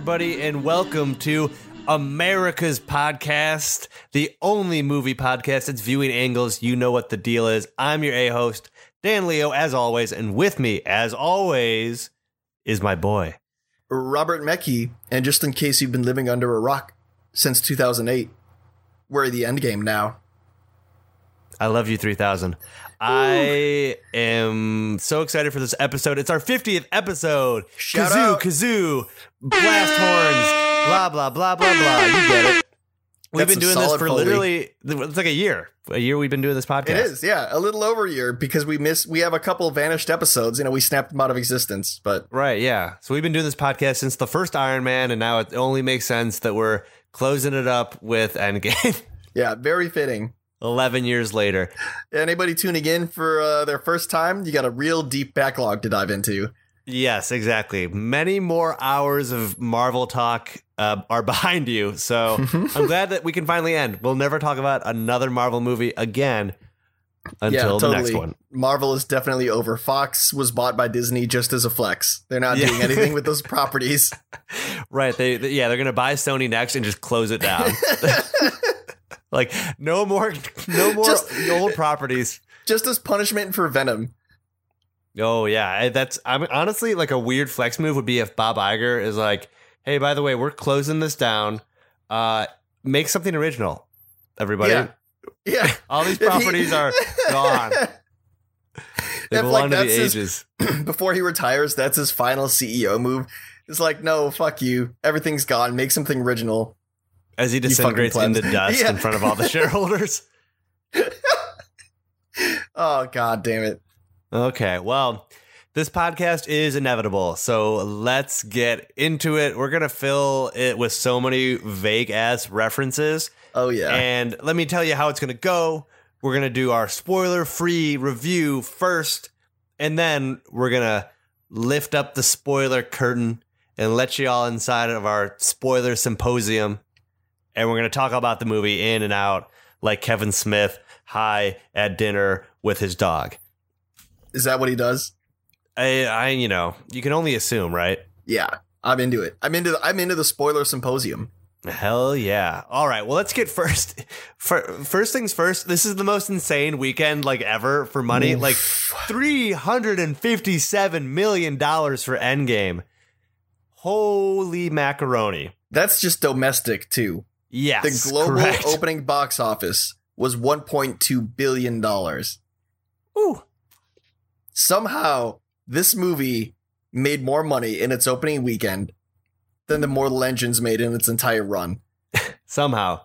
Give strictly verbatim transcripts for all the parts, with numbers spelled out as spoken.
everybody, and welcome to America's podcast, the only movie podcast that's viewing angles. You know what the deal is. I'm your A-host, Dan Leo, as always, and with me, as always, is my boy, Robert Mecki. And just in case you've been living under a rock since two thousand eight, we're at the end game now. I love you, three thousand. I am so excited for this episode. It's our fiftieth episode. Shout kazoo, out. kazoo, blast horns, blah, blah, blah, blah, blah. You get it. We've That's been a doing this solid for Foley. literally, it's like a year. A year we've been doing this podcast. It is, yeah, a little over a year because we miss. We have a couple vanished episodes. You know, we snapped them out of existence, but Right, yeah. So we've been doing this podcast since the first Iron Man, and now it only makes sense that we're closing it up with Endgame yeah, very fitting. eleven years later. Anybody tuning in for uh, their first time, you got a real deep backlog to dive into. Yes, exactly. Many more hours of Marvel talk uh, are behind you. So I'm glad that we can finally end. We'll never talk about another Marvel movie again until the next one. Marvel is definitely over. Fox was bought by Disney just as a flex. They're not Yeah. doing anything with those properties. Right. They, they yeah, they're going to buy Sony next and just close it down. Like no more no more Just- old properties. Just as punishment for Venom. Oh yeah, I- that's I'm honestly like a weird flex move would be if Bob Iger is like, "Hey, by the way, we're closing this down. Uh, make something original, everybody. Yeah. Yeah. All these If he- properties are gone. They If, belong like, to the that's his- ages." Before he retires, that's his final C E O move. It's like, no, fuck you. Everything's gone. Make something original. As he fucking disintegrates plebs. into dust Yeah. in front of all the shareholders. Oh, god damn it. Okay, well, this podcast is inevitable, so let's get into it. We're gonna fill it with so many vague ass references. Oh, yeah. And let me tell you how it's going to go. We're going to do our spoiler-free review first, and then we're going to lift up the spoiler curtain and let you all inside of our spoiler symposium. And we're going to talk about the movie in and out like Kevin Smith high at dinner with his dog. Is that what he does? I, I, you know, you can only assume, right? Yeah. I'm into it. I'm into the, I'm into the spoiler symposium. Hell yeah. All right. Well, let's get first. For, first things first, this is the most insane weekend like ever for money. Oof. Like three hundred fifty-seven million dollars for Endgame. Holy macaroni. That's just domestic, too. Yes. The global correct. opening box office was one point two billion dollars. Ooh. Somehow, this movie made more money in its opening weekend than the Mortal Engines made in its entire run. Somehow.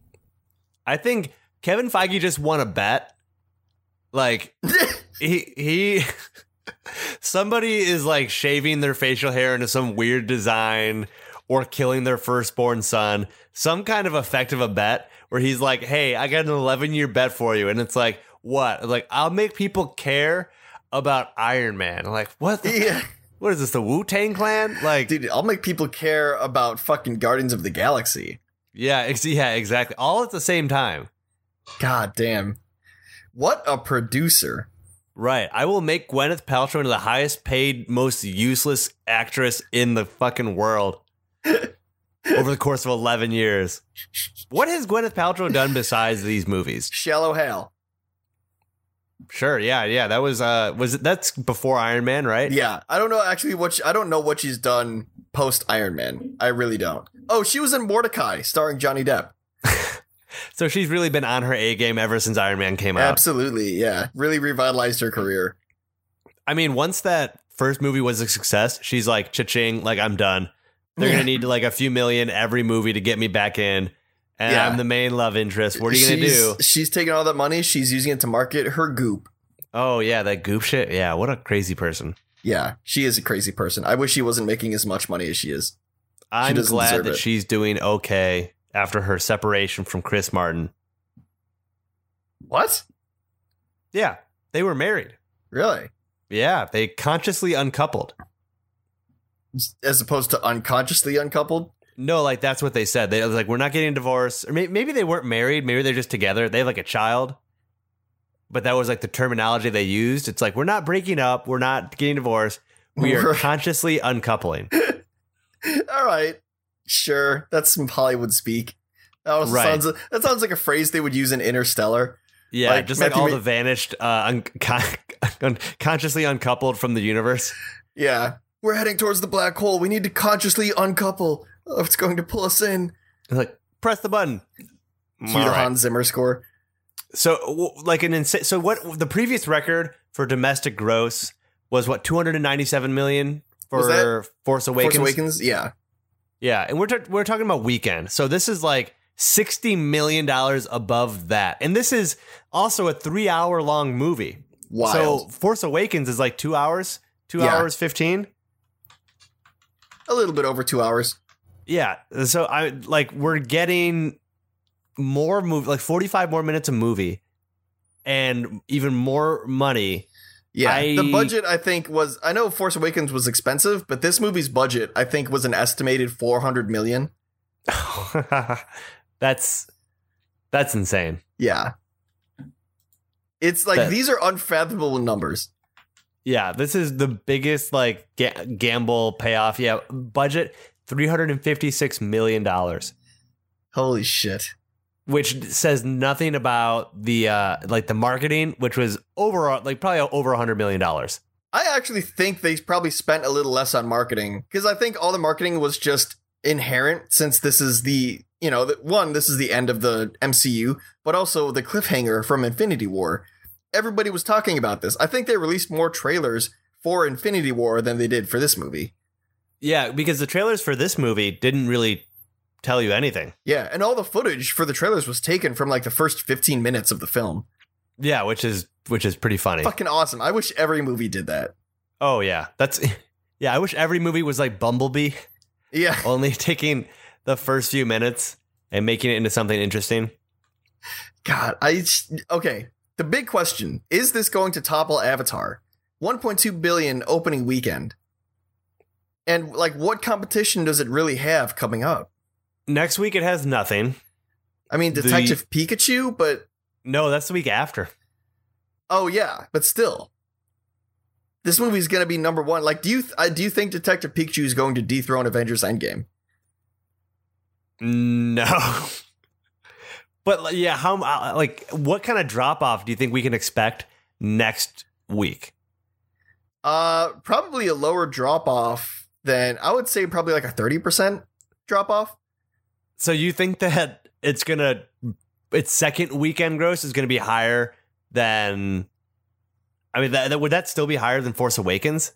I think Kevin Feige just won a bet. Like, he, he, somebody is like shaving their facial hair into some weird design or killing their firstborn son. Some kind of effect of a bet where he's like, hey, I got an eleven year bet for you. And it's like, what? Like, I'll make people care about Iron Man. I'm like, what? The, Yeah. What is this? The Wu-Tang Clan? Like, Dude, I'll make people care about fucking Guardians of the Galaxy. yeah, ex- yeah, exactly. All at the same time. God damn. What a producer. Right. I will make Gwyneth Paltrow into the highest paid, most useless actress in the fucking world over the course of eleven years. What has Gwyneth Paltrow done besides these movies? Shallow Hal. Sure. Yeah. Yeah. That was, uh, was it, that's before Iron Man, right? Yeah, I don't know actually what she, I don't know what she's done post Iron Man. I really don't. Oh, she was in Mordecai starring Johnny Depp. So she's really been on her A game ever since Iron Man came out. Absolutely, yeah. Really revitalized her career. I mean, once that first movie was a success, she's like, cha-ching, like, I'm done. They're going to need like a few million every movie to get me back in. And Yeah. I'm the main love interest. What are you going to She's- do? She's taking all that money. She's using it to market her goop. Oh, yeah, that goop shit. Yeah, what a crazy person. Yeah, she is a crazy person. I wish she wasn't making as much money as she is. I'm doesn't glad deserve that it. she's doing okay after her separation from Chris Martin. What? Yeah, they were married. Really? Yeah, they consciously uncoupled. As opposed to unconsciously uncoupled? No, like that's what they said. They was like, we're not getting divorced. Or may- maybe they weren't married. Maybe they're just together. They have like a child. But that was like the terminology they used. It's like, we're not breaking up. We're not getting divorced. We are We're- consciously uncoupling. All right. Sure, that's some Hollywood speak. That also Right. sounds that sounds like a phrase they would use in Interstellar. Yeah, Like, just like Matthew all Ma- the vanished, uh, un- con- un- consciously uncoupled from the universe. Yeah, we're heading towards the black hole. We need to consciously uncouple. Oh, it's going to pull us in. Like, press the button. Cue the All right. Hans Zimmer score. So, w- like an insane. So, what the previous record for domestic gross was? What two hundred and ninety-seven million Was for that Force Awakens? Force Awakens, yeah. Yeah, and we're ta- we're talking about weekend. So this is like sixty million dollars above that, and this is also a three-hour long movie. Wild. So Force Awakens is like two hours, two Yeah. hours fifteen. A little bit over two hours. Yeah, so I like we're getting more movie, like forty-five more minutes of movie, and even more money. Yeah, I- the budget I think was. I know Force Awakens was expensive, but this movie's budget I think was an estimated four hundred million. that's that's insane. Yeah, it's like That- these are unfathomable numbers. Yeah, this is the biggest like ga- gamble payoff. Yeah, budget three hundred and fifty-six million dollars, Holy shit! which says nothing about the uh like the marketing, which was over like probably over a hundred million dollars. I actually think they probably spent a little less on marketing because I think all the marketing was just inherent since this is the you know the, one this is the end of the M C U, but also the cliffhanger from Infinity War. Everybody was talking about this. I think they released more trailers for Infinity War than they did for this movie. Yeah, because the trailers for this movie didn't really tell you anything. Yeah, and all the footage for the trailers was taken from like the first fifteen minutes of the film. Yeah, which is which is pretty funny. Fucking awesome. I wish every movie did that. Oh yeah, that's yeah. I wish every movie was like Bumblebee, Yeah. only taking the first few minutes and making it into something interesting. God, I okay. The big question, is this going to topple Avatar? one point two billion opening weekend. And like what competition does it really have coming up? Next week it has nothing. I mean, The- Detective Pikachu, but No, that's the week after. oh yeah, but still. This movie's going to be number one. Like do you th- I- do you think Detective Pikachu is going to dethrone Avengers Endgame? No. But like, yeah, how uh, like what kind of drop off do you think we can expect next week? Uh probably a lower drop off than I would say probably like a thirty percent drop off. So you think that it's gonna its second weekend gross is gonna be higher than? I mean, that, that would that still be higher than Force Awakens?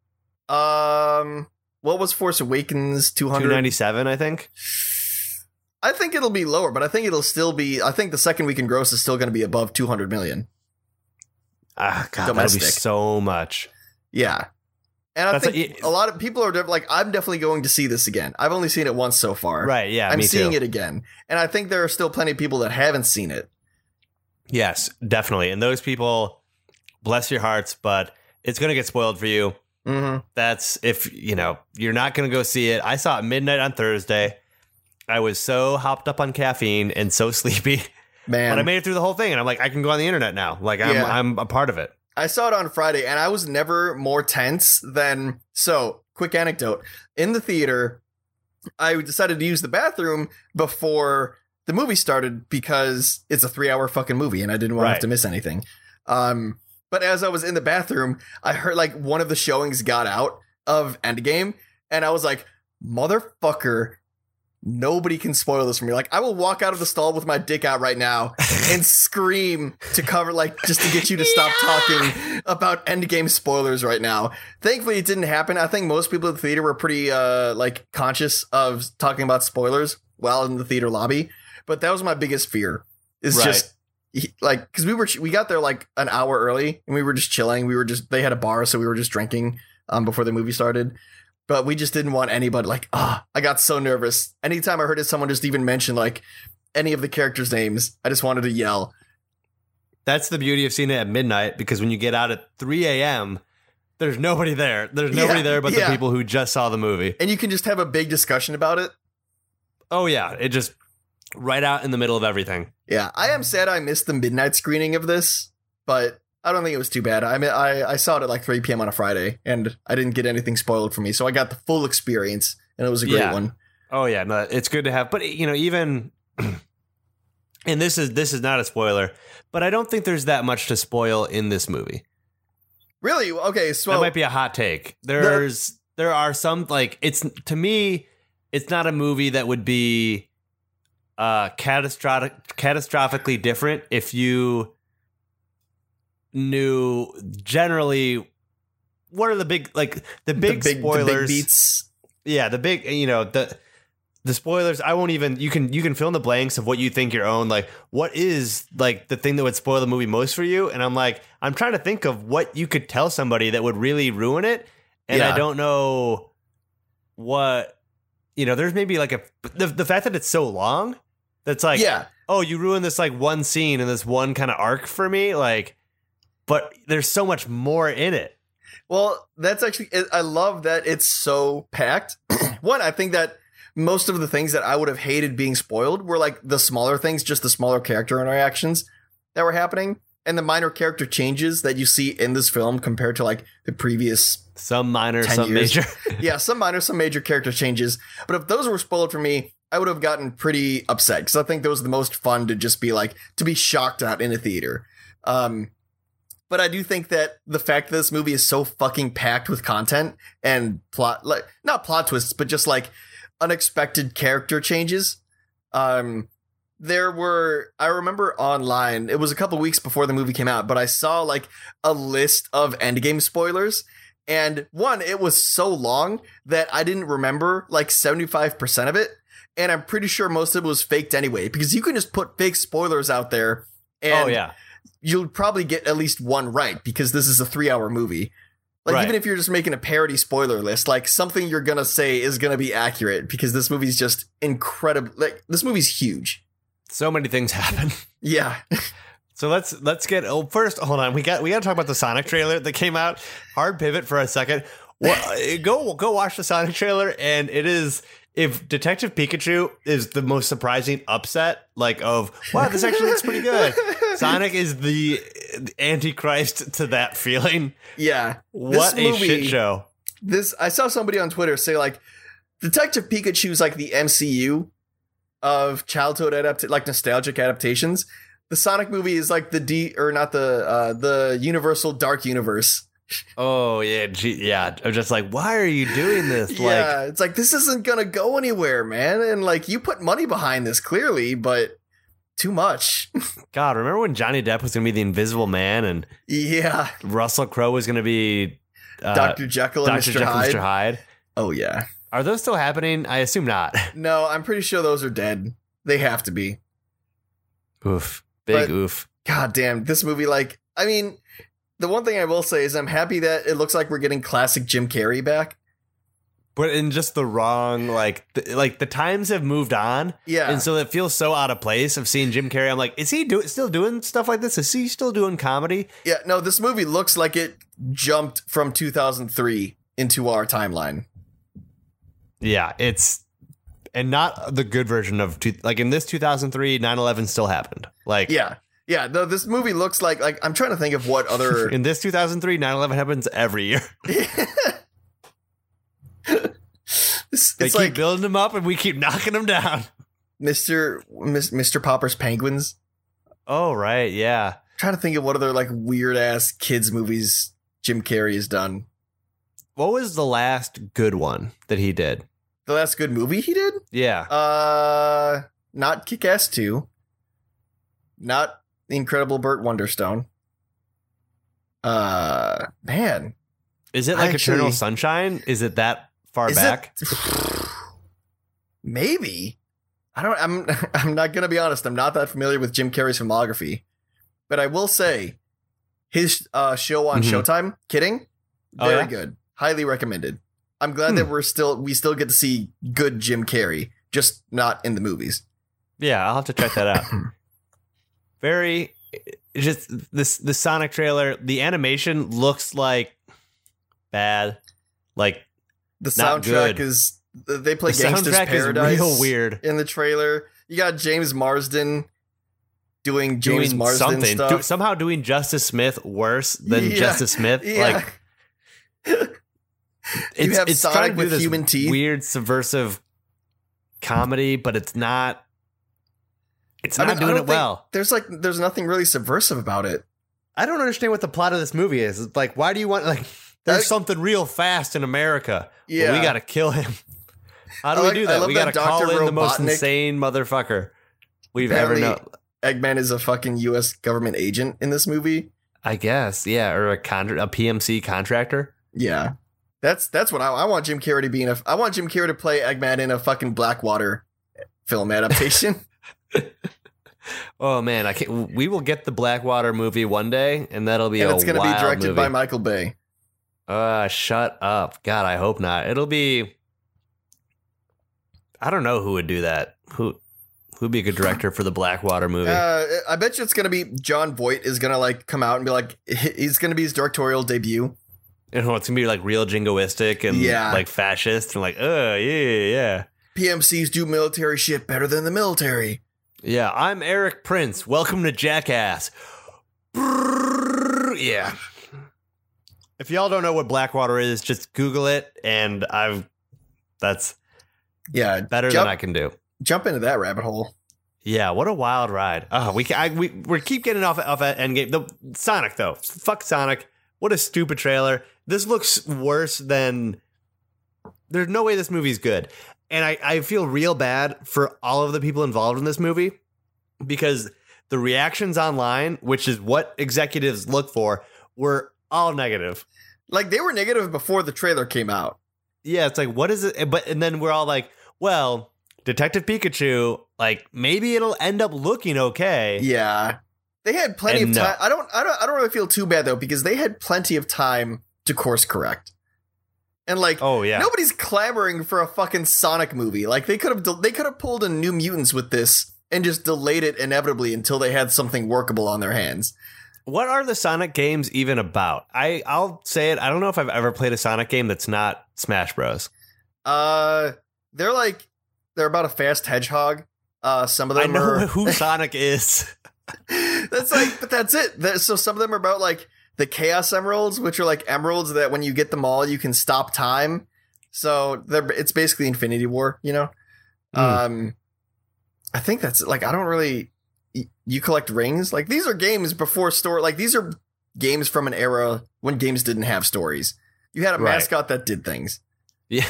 Um what was Force Awakens two Two hundred? ninety seven, I think. I think it'll be lower, but I think it'll still be. I think the second weekend gross is still going to be above two hundred million. Ah, God, that'd Domestic. be so much. Yeah, and I That's think a- a lot of people are def- like, I'm definitely going to see this again. I've only seen it once so far. Right? Yeah, I'm me seeing too. it again, and I think there are still plenty of people that haven't seen it. Yes, definitely. And those people, bless your hearts, but it's gonna get spoiled for you. Mm-hmm. That's if you know you're not gonna go see it. I saw it midnight on Thursday. I was so hopped up on caffeine and so sleepy, Man, but I made it through the whole thing, and I'm like, I can go on the internet now. Like I'm, Yeah. I'm a part of it. I saw it on Friday, and I was never more tense than. So, quick anecdote: in the theater, I decided to use the bathroom before the movie started because it's a three-hour fucking movie, and I didn't want to have Right. to miss anything. Um, but as I was in the bathroom, I heard like one of the showings got out of Endgame, and I was like, "Motherfucker." Nobody can spoil this for me. Like, I will walk out of the stall with my dick out right now and scream to cover, like, just to get you to stop talking about Endgame spoilers right now. Thankfully, it didn't happen. I think most people in the theater were pretty, uh, like, conscious of talking about spoilers while in the theater lobby. But that was my biggest fear. Is Right. just like, because we were we got there like an hour early and we were just chilling. We were just they had a bar, so we were just drinking um before the movie started. But we just didn't want anybody like, ah, I got so nervous. Anytime I heard it, someone just even mention like any of the characters' names, I just wanted to yell. That's the beauty of seeing it at midnight, because when you get out at three a.m., there's nobody there. There's nobody Yeah, there but yeah. the people who just saw the movie. And you can just have a big discussion about it. Oh, yeah. It just right out in the middle of everything. Yeah, I am sad I missed the midnight screening of this, but I don't think it was too bad. I mean, I, I saw it at like three p.m. on a Friday, and I didn't get anything spoiled for me, so I got the full experience, and it was a great Yeah. one. Oh yeah, no, it's good to have. But you know, even and this is this is not a spoiler, but I don't think there's that much to spoil in this movie. Really? Okay, so that might be a hot take. There's the, there are some like it's to me, it's not a movie that would be uh catastrophic catastrophically different if you knew generally what are the big like the big, the big spoilers. The big beats. Yeah, the big you know the the spoilers. I won't even you can you can fill in the blanks of what you think your own like what is like the thing that would spoil the movie most for you. And I'm like I'm trying to think of what you could tell somebody that would really ruin it. And yeah. I don't know what you know. There's maybe like a the the fact that it's so long. That's like yeah. Oh, you ruined this like one scene and this one kind of arc for me. Like, but there's so much more in it. Well, that's actually, I love that it's so packed. One, I think that most of the things that I would have hated being spoiled were like the smaller things, just the smaller character interactions that were happening and the minor character changes that you see in this film compared to like the previous some minor, some years. major. Yeah, some minor, some major character changes. But if those were spoiled for me, I would have gotten pretty upset because I think those are the most fun to just be like, to be shocked at in a theater. Um, But I do think that the fact that this movie is so fucking packed with content and plot, like not plot twists, but just like unexpected character changes. Um, there were, I remember online, it was a couple weeks before the movie came out, but I saw like a list of Endgame spoilers. And one, it was so long that I didn't remember like seventy-five percent of it. And I'm pretty sure most of it was faked anyway, because you can just put fake spoilers out there. And oh, yeah. You'll probably get at least one right because this is a three hour movie. Like, right. Even if you're just making a parody spoiler list, like something you're going to say is going to be accurate because this movie's just incredible. Like, this movie's huge. So many things happen. Yeah. So let's let's get oh first hold on. We got we got to talk about the Sonic trailer that came out. Hard pivot for a second. Well, go go watch the Sonic trailer and it is if Detective Pikachu is the most surprising upset, like of, wow, this actually looks pretty good. Sonic is the antichrist to that feeling. Yeah. What a movie, shit show. This I saw somebody on Twitter say, like, Detective Pikachu is like the M C U of childhood adapt like nostalgic adaptations. The Sonic movie is like the D or not the uh, the Universal Dark Universe. Oh yeah, gee, yeah. I'm just like, why are you doing this? Yeah, like, it's like this isn't gonna go anywhere, man. And like you put money behind this clearly, but too much. God, remember when Johnny Depp was gonna be the Invisible Man and yeah, Russell Crowe was gonna be uh, Doctor Jekyll and Doctor Mister Jekyll and Hyde. Mister Hyde. Oh yeah. Are those still happening? I assume not. No, I'm pretty sure those are dead. They have to be. Oof, big but, oof. God damn, this movie. Like, I mean. The one thing I will say is I'm happy that it looks like we're getting classic Jim Carrey back. But in just the wrong, like, th- like the times have moved on. Yeah. And so it feels so out of place of seeing Jim Carrey. I'm like, is he do- still doing stuff like this? Is he still doing comedy? Yeah, no, this movie looks like it jumped from two thousand three into our timeline. Yeah, it's, and not the good version of, two, like in this two thousand three, nine eleven still happened. Like, yeah. Yeah, no, this movie looks like, like, I'm trying to think of what other... In this two thousand three, nine eleven happens every year. it's, they it's keep like building them up and we keep knocking them down. Mister Mister Popper's Penguins. Oh, right, yeah. I'm trying to think of what other, like, weird-ass kids movies Jim Carrey has done. What was the last good one that he did? The last good movie he did? Yeah. Uh, not Kick-Ass two. Not... The Incredible Burt Wonderstone. Uh, man. Is it like Actually, Eternal Sunshine? Is it that far back? It, maybe. I don't, I'm, I'm not going to be honest. I'm not that familiar with Jim Carrey's filmography, but I will say his uh, show on mm-hmm. Showtime, Kidding, very oh, yeah? good. Highly recommended. I'm glad hmm. that we're still, we still get to see good Jim Carrey, just not in the movies. Yeah, I'll have to check that out. Very, just this the Sonic trailer. The animation looks like bad, like the soundtrack is. They play the Gangsta's Paradise. Is real weird in the trailer. You got James Marsden doing James doing Marsden something. stuff. Do, somehow doing Justice Smith worse than yeah, Justice Smith. Yeah. Like it's, you have it's Sonic trying to do with this human teeth. Weird subversive comedy, but it's not. It's I not mean, I doing don't it think- well. There's like there's nothing really subversive about it. I don't understand what the plot of this movie is. It's like, why do you want like? There's I- something real fast in America. Yeah. Well, we got to kill him. How do I we like- do I that? love We got to that call Doctor in the most Robotnik- insane motherfucker we've Apparently- ever known. Eggman is a fucking U S government agent in this movie. I guess, yeah, or a contra- a P M C contractor. Yeah, that's that's what I, I want Jim Carrey to be in. A, I want Jim Carrey to play Eggman in a fucking Blackwater film adaptation. Oh man, I can't. We will get the Blackwater movie one day, and that'll be and a it's going to be wild directed movie. by Michael Bay. Uh, shut up, God! I hope not. It'll be. I don't know who would do that. Who who'd be a good director for the Blackwater movie? Uh, I bet you it's going to be John Voight is going to like come out and be like, he's going to be his directorial debut. You know, it's gonna be like real jingoistic and Yeah. like fascist and like, uh, yeah, yeah, yeah. P M Cs do military shit better than the military. Yeah, I'm Eric Prince. Welcome to Jackass. Brrr, yeah. If y'all don't know what Blackwater is, just Google it, and I've that's Yeah, better jump, than I can do. jump into that rabbit hole. Yeah, what a wild ride. Oh, we ca- I, we we keep getting off off at Endgame. The Sonic though, fuck Sonic. What a stupid trailer. This looks worse than. There's no way this movie's good, and I I feel real bad for all of the people involved in this movie because the reactions online, which is what executives look for, were all negative. Like they were negative before the trailer came out. Yeah, it's like, what is it? But and then we're all like, well, Detective Pikachu, like maybe it'll end up looking okay. Yeah, they had plenty And of no. time. I don't, I don't, I don't really feel too bad though because they had plenty of time to course correct. And like, Oh yeah. nobody's clamoring for a fucking Sonic movie. Like they could have, de- they could have pulled in New Mutants with this and just delayed it inevitably until they had something workable on their hands. What are the Sonic games even about? I I'll say it. I don't know if I've ever played a Sonic game that's not Smash Bros. Uh, they're like, they're about a fast hedgehog. Uh, some of I them know are. who Sonic is. That's like, but that's it. That- So some of them are about like the Chaos Emeralds, which are like emeralds that when you get them all, you can stop time. So they're it's basically Infinity War, you know. Mm. Um, I think that's like I don't really. y- You collect rings. Like these are games before story. Like these are games from an era when games didn't have stories. You had a Right. mascot that did things. Yeah.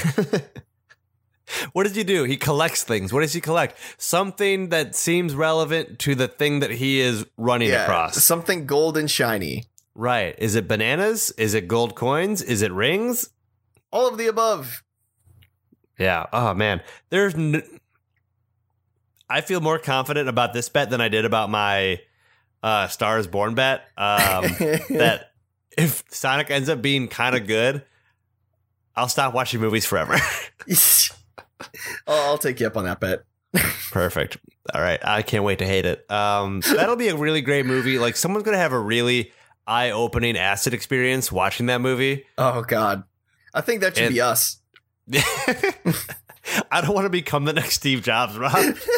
What does he do? He collects things. What does he collect? Something that seems relevant to the thing that he is running Yeah, across. something gold and shiny. Right. Is it bananas? Is it gold coins? Is it rings? All of the above. Yeah. Oh man. There's. N- I feel more confident about this bet than I did about my uh, Stars Born bet. Um, that if Sonic ends up being kind of good, I'll stop watching movies forever. I'll, I'll take you up on that bet. Perfect. All right. I can't wait to hate it. Um, that'll be a really great movie. Like someone's gonna have a really eye-opening acid experience watching that movie. Oh God, I think that should And- be us. I don't want to become the next Steve Jobs, Rob.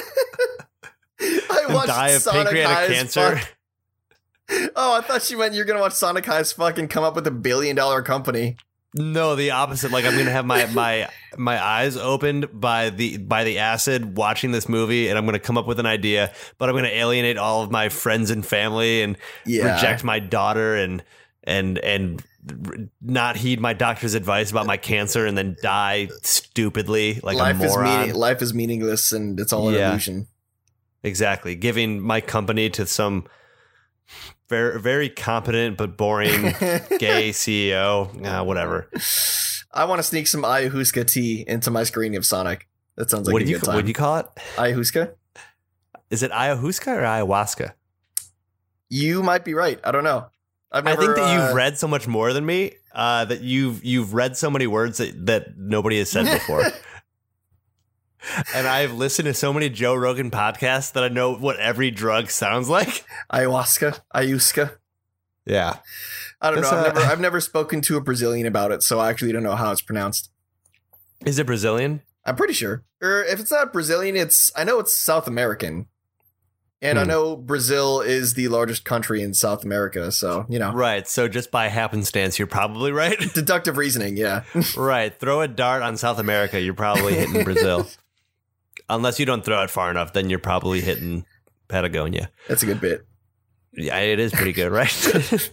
I And watched die of Sonic pancreatic High as cancer. fuck. Oh, I thought you meant you're gonna watch Sonic High as fucking come up with a billion dollar company. No, the opposite. Like I'm gonna have my my my eyes opened by the by the acid watching this movie, and I'm gonna come up with an idea, but I'm gonna alienate all of my friends and family and Yeah, reject my daughter and and and not heed my doctor's advice about my cancer, and then die stupidly like life a is moron. meaning, life is meaningless, and it's all an Yeah. illusion. Exactly, giving my company to some very very competent but boring gay C E O. Uh, whatever. I want to sneak some ayahuasca tea into my screening of Sonic. That sounds like what a do you good what time. do you call it? Ayahuasca? Is it ayahuasca or ayahuasca? You might be right. I don't know. I've I never, think that uh, you've read so much more than me. Uh, that you've you've read so many words that, that nobody has said before. And I've listened to so many Joe Rogan podcasts that I know what every drug sounds like. ayahuasca, ayahuasca. Yeah. I don't That's, know. I've uh, never, I've never spoken to a Brazilian about it, so I actually don't know how it's pronounced. Is it Brazilian? I'm pretty sure. Or if it's not Brazilian, it's I know it's South American. And I Hmm. know Brazil is the largest country in South America, so, you know. Right. So just by happenstance, you're probably right. Deductive reasoning, yeah. Right. Throw a dart on South America. You're probably hitting Brazil. Unless you don't throw it far enough, then you're probably hitting Patagonia. That's a good bit. Yeah, it is pretty good, right?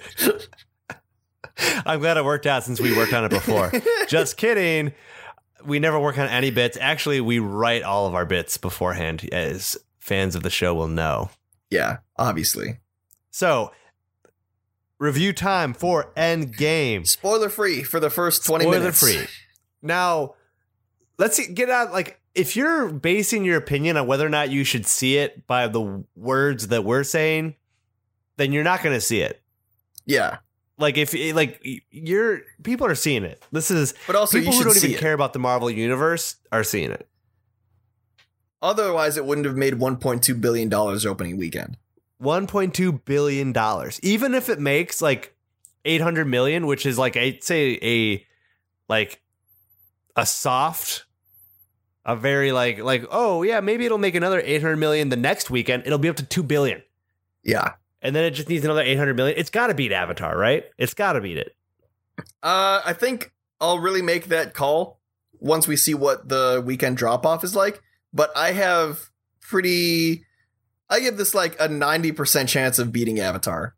I'm glad it worked out since we worked on it before. Just kidding. We never work on any bits. Actually, we write all of our bits beforehand, as fans of the show will know. Yeah, obviously. So, review time for Endgame. Spoiler free for the first twenty Spoiler minutes. free. Now, let's see, get out, like, if you're basing your opinion on whether or not you should see it by the words that we're saying, then you're not going to see it. Yeah. Like, if, like, you're, people are seeing it. This is, But also, people you who should don't see even it. care about the Marvel Universe are seeing it. Otherwise, it wouldn't have made one point two billion dollars opening weekend. one point two billion dollars. Even if it makes, like, eight hundred million dollars, which is, like, I'd say a, like, a soft, a very, like, like, oh, yeah, maybe it'll make another eight hundred million dollars the next weekend. It'll be up to two billion dollars. Yeah. And then it just needs another eight hundred million dollars. It's got to beat Avatar, right? It's got to beat it. Uh, I think I'll really make that call once we see what the weekend drop-off is like. But I have pretty... I give this like a ninety percent chance of beating Avatar.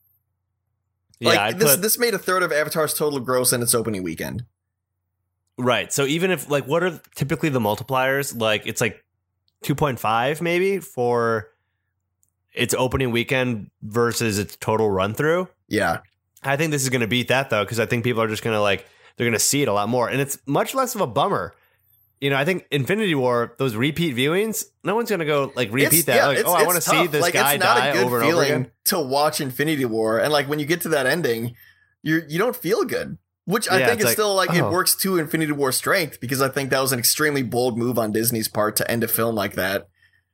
Yeah, Like, I'd this, put, this made a third of Avatar's total gross in its opening weekend. right. So even if, like, what are typically the multipliers? Like, it's like two point five maybe for its opening weekend versus its total run through. Yeah. I think this is going to beat that, though, because I think people are just going to, like, they're going to see it a lot more. And it's much less of a bummer. You know, I think Infinity War, those repeat viewings, no one's going to go, like, repeat It's- that. yeah, like, it's- oh, I it's want to tough. see this like, guy it's not die a good over and over feeling again. to watch Infinity War, and like when you get to that ending, you you don't feel good. Which I Yeah, think it's is like, still like oh. it works to Infinity War strength, because I think that was an extremely bold move on Disney's part to end a film like that.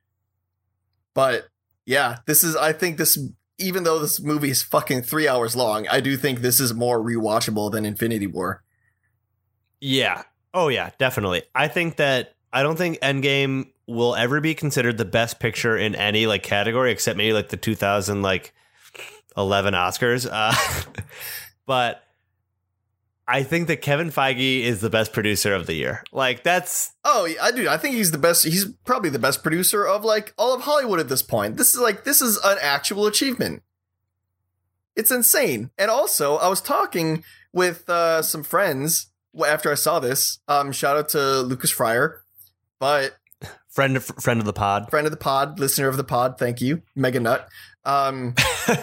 But yeah, this is I think this even though this movie is fucking three hours long, I do think this is more rewatchable than Infinity War. Yeah. Oh, yeah, definitely. I think that I don't think Endgame will ever be considered the best picture in any, like, category except maybe like the two thousand like eleven Oscars. Uh, but I think that Kevin Feige is the best producer of the year. Like, that's Oh, I do. I think he's the best. He's probably the best producer of like all of Hollywood at this point. This is like this is an actual achievement. It's insane. And also, I was talking with uh, some friends after I saw this. Um, shout out to Lucas Fryer, but friend of, friend of the pod. friend of the pod, listener of the pod. Thank you, Mega Nut. Um,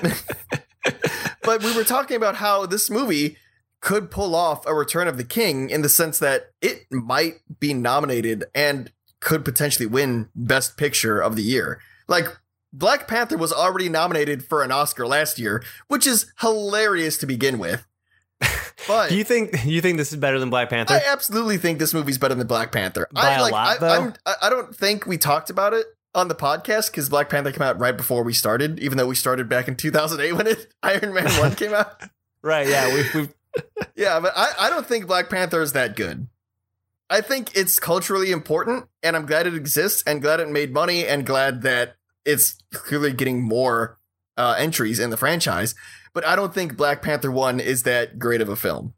but we were talking about how this movie could pull off a Return of the King in the sense that it might be nominated and could potentially win Best Picture of the year. Like, Black Panther was already nominated for an Oscar last year, which is hilarious to begin with. But Do you think you think this is better than Black Panther? I absolutely think this movie's better than Black Panther. By I a like. lot, I, though? I'm, I I don't think we talked about it on the podcast because Black Panther came out right before we started, even though we started back in two thousand eight when it Iron Man one came out. Right, yeah. We, we've Yeah, but I, I don't think Black Panther is that good. I think it's culturally important, and I'm glad it exists, and glad it made money, and glad that it's clearly getting more uh, entries in the franchise. But I don't think Black Panther one is that great of a film.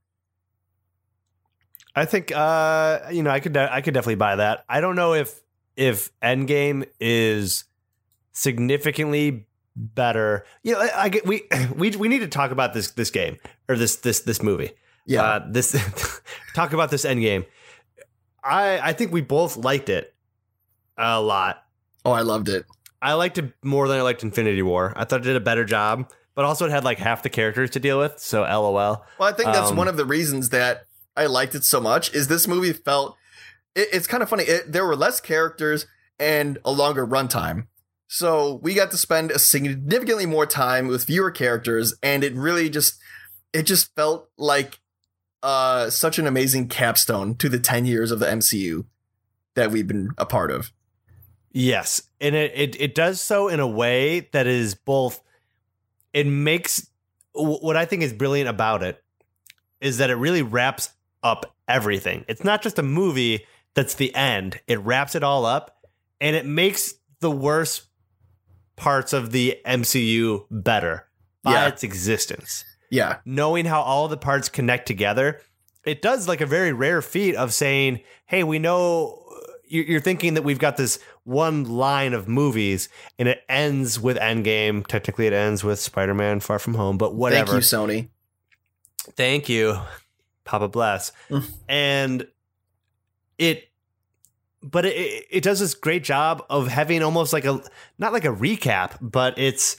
I think uh, you know, I could de- I could definitely buy that. I don't know if if Endgame is significantly better. You know, I, I get we we we need to talk about this this game or this this this movie. Yeah. Uh, this talk about this Endgame. I I think we both liked it a lot. Oh, I loved it. I liked it more than I liked Infinity War. I thought it did a better job, but also it had like half the characters to deal with. So LOL. Well, I think that's Um, one of the reasons that I liked it so much is this movie felt it, it's kind of funny. It, there were less characters and a longer runtime. So we got to spend a significantly more time with fewer characters, and it really just it just felt like uh, such an amazing capstone to the ten years of the M C U that we've been a part of. Yes, and it, it it does so in a way that is both. It makes what I think is brilliant about it is that it really wraps up everything. It's not just a movie that's the end. It wraps it all up, and it makes the worst parts of the M C U better by Yeah. its existence. Yeah, Knowing how all the parts connect together, it does like a very rare feat of saying, hey, we know, you- you're thinking that we've got this one line of movies and it ends with Endgame. Technically, it ends with Spider-Man Far From Home, but whatever. Thank you, Sony. Thank you, Papa bless. And it, but it it does this great job of having almost like a not like a recap, but it's.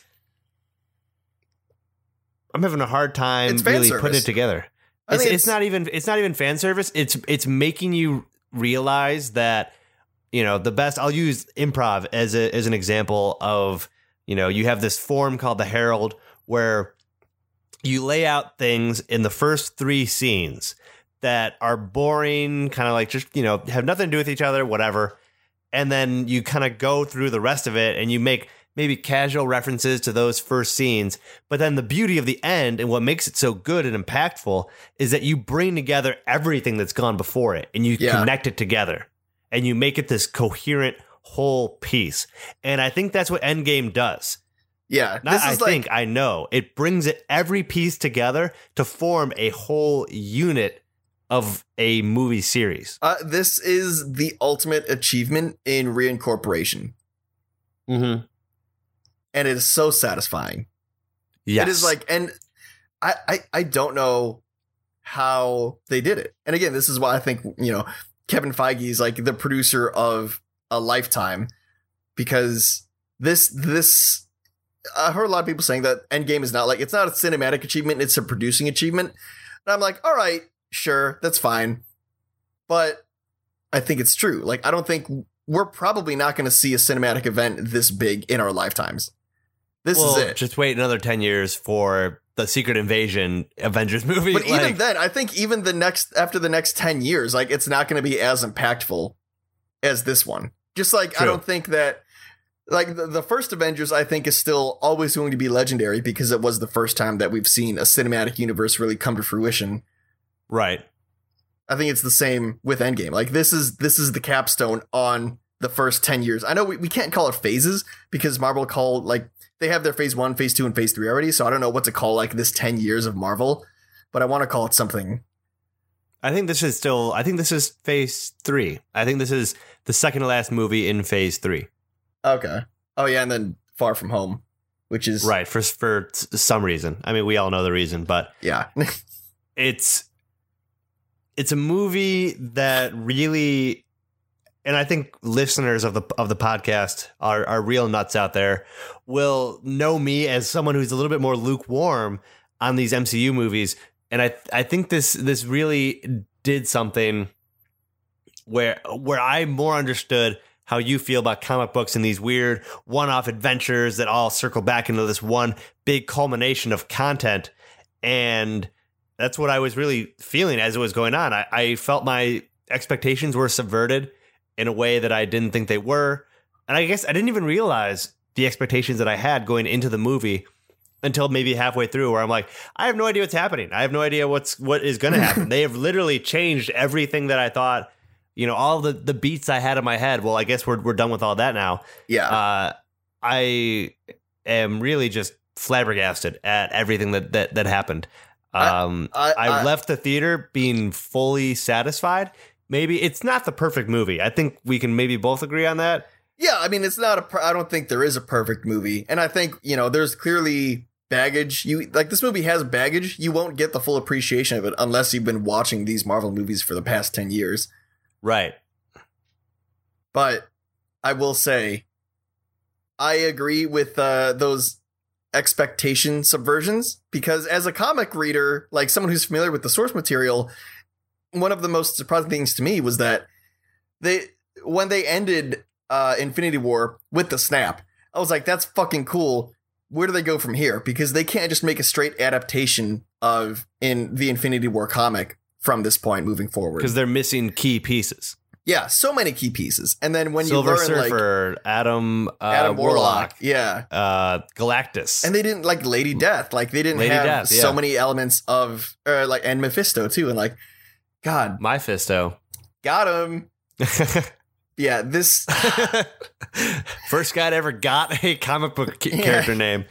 I'm having a hard time It's fan really service. putting it together. I It's, think it's not even it's not even fan service. It's it's making you realize that, you know, the best. I'll use improv as a as an example of, you know, you have this form called the Herald where you lay out things in the first three scenes that are boring, kind of like just, you know, have nothing to do with each other, whatever. And then you kind of go through the rest of it and you make maybe casual references to those first scenes. But then the beauty of the end and what makes it so good and impactful is that you bring together everything that's gone before it and you Yeah. connect it together and you make it this coherent whole piece. And I think that's what Endgame does. Yeah, Not this I is like think, I know. It brings it every piece together to form a whole unit of a movie series. uh, this is the ultimate achievement in reincorporation, Mm-hmm. and it is so satisfying. Yes. It is like, and I, I I don't know how they did it. And again, this is why I think, you know, Kevin Feige is like the producer of a lifetime, because this this I heard a lot of people saying that Endgame is not like, it's not a cinematic achievement, it's a producing achievement. And I'm like, all right, sure, that's fine. But I think it's true. Like, I don't think we're probably not going to see a cinematic event this big in our lifetimes. This well, is it. just wait another ten years for the Secret Invasion Avengers movie. But like, even then, I think even the next, after the next ten years, like, it's not going to be as impactful as this one. Just like, True. I don't think that, like, the, the first Avengers, I think, is still always going to be legendary because it was the first time that we've seen a cinematic universe really come to fruition. right. I think it's the same with Endgame. Like, this is this is the capstone on the first ten years. I know we, we can't call it phases because Marvel called, like, they have their phase one, phase two, and phase three already. So I don't know what to call, like, this ten years of Marvel, but I want to call it something. I think this is still, I think this is phase three. I think this is the second to last movie in phase three. Okay. Oh, yeah, and then Far From Home, which is... Right. For, for some reason. I mean, we all know the reason, but Yeah. it's, it's a movie that really, and I think listeners of the of the podcast are are real nuts out there, will know me as someone who's a little bit more lukewarm on these M C U movies, and I I think this this really did something where where I more understood how you feel about comic books and these weird one-off adventures that all circle back into this one big culmination of content. And that's what I was really feeling as it was going on. I, I felt my expectations were subverted in a way that I didn't think they were. And I guess I didn't even realize the expectations that I had going into the movie until maybe halfway through, where I'm like, I have no idea what's happening. I have no idea what's what is going to happen. They have literally changed everything that I thought, you know, all the, the beats I had in my head. Well, I guess we're we're done with all that now. Yeah. Uh, I am really just flabbergasted at everything that that, that happened. Um, I- I, I- I left the theater being fully satisfied. Maybe it's not the perfect movie. I think we can maybe both agree on that. Yeah, I mean, it's not a. Per- I don't think there is a perfect movie, and I think, you know, there's clearly baggage. You like, this movie has baggage. You won't get the full appreciation of it unless you've been watching these Marvel movies for the past ten years. Right. But I will say, I agree with uh, those expectation subversions, because as a comic reader, like someone who's familiar with the source material, one of the most surprising things to me was that they, when they ended uh, Infinity War with the snap, I was like, that's fucking cool. Where do they go from here? Because they can't just make a straight adaptation of in the Infinity War comic from this point moving forward. Because they're missing key pieces. Yeah, so many key pieces. And then when Silver you learn, Surfer, Adam, uh, like, Adam Warlock, Warlock, yeah. uh, Galactus. And they didn't, like, Lady Death. Like, they didn't Lady have Death, so yeah. many elements of, uh, like, and Mephisto, too. And, like, God, Mephisto. got him. Yeah, this... First guy that ever got a comic book ca- Yeah. character name.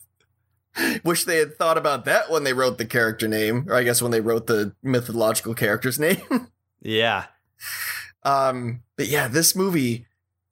Wish they had thought about that when they wrote the character name. Or I guess when they wrote the mythological character's name. Yeah. Um, but yeah, this movie,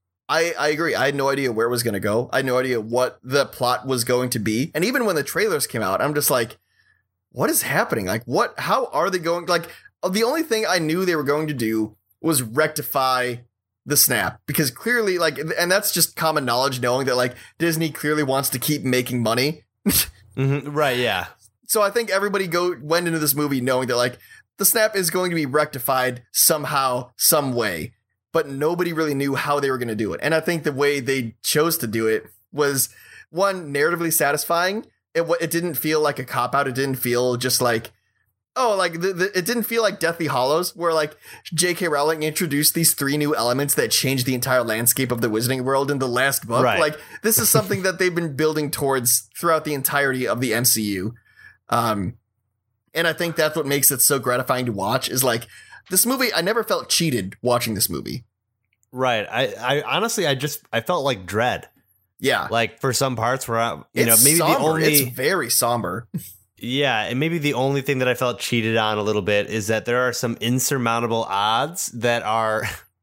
I, I agree. I had no idea where it was going to go. I had no idea what the plot was going to be. And even when the trailers came out, I'm just like, what is happening? Like, what, how are they going? Like, the only thing I knew they were going to do was rectify the snap, because clearly, like, and that's just common knowledge, knowing that, like, Disney clearly wants to keep making money. Mm-hmm. Right. Yeah. So I think everybody go went into this movie knowing that, like, the snap is going to be rectified somehow, some way, but nobody really knew how they were going to do it. And I think the way they chose to do it was, one, narratively satisfying. It, it didn't feel like a cop-out. It didn't feel just like, oh, like, the, the, it didn't feel like Deathly Hallows, where, like, J K. Rowling introduced these three new elements that changed the entire landscape of the Wizarding World in the last book. Right. Like, this is something that they've been building towards throughout the entirety of the M C U. Um, and I think that's what makes it so gratifying to watch, is, like, this movie, I never felt cheated watching this movie. Right. I, I honestly, I just, I felt like dread. Yeah. Like, for some parts where, I, you it's know, maybe somber. the only... It's very somber. Yeah, and maybe the only thing that I felt cheated on a little bit is that there are some insurmountable odds that are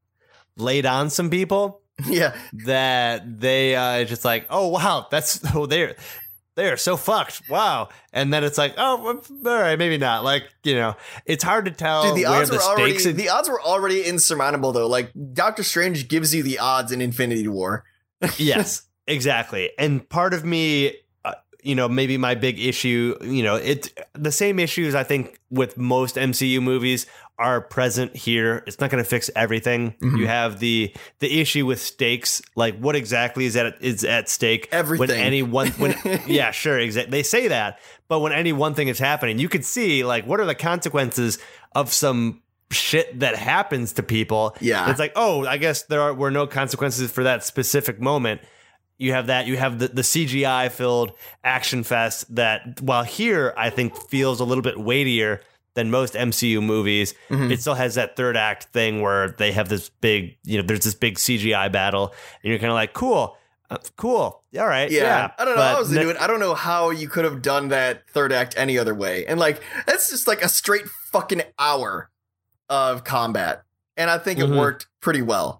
laid on some people. Yeah. That they uh just like, oh wow, that's oh they're they're so fucked. Wow. And then it's like, oh, all right, maybe not. Like, you know, it's hard to tell. Dude, the where odds the were already stakes. the odds were already insurmountable though. Like, Doctor Strange gives you the odds in Infinity War. Yes, exactly. And part of me, you know, maybe my big issue, you know, it's the same issues I think with most M C U movies are present here. It's not going to fix everything. Mm-hmm. You have the the issue with stakes, like what exactly is at is at stake. Everything. When any one, when yeah, sure, exactly. They say that, but when any one thing is happening, you could see like what are the consequences of some shit that happens to people. Yeah, it's like, oh, I guess there are were no consequences for that specific moment. You have that. You have the, the C G I filled action fest that, while here, I think feels a little bit weightier than most M C U movies. Mm-hmm. It still has that third act thing where they have this big, you know, there's this big C G I battle, and you're kind of like, cool, uh, cool, all right, yeah. yeah. I don't know. But I was into it. I don't know how you could have done that third act any other way. And like, that's just like a straight fucking hour of combat, and I think mm-hmm. it worked pretty well.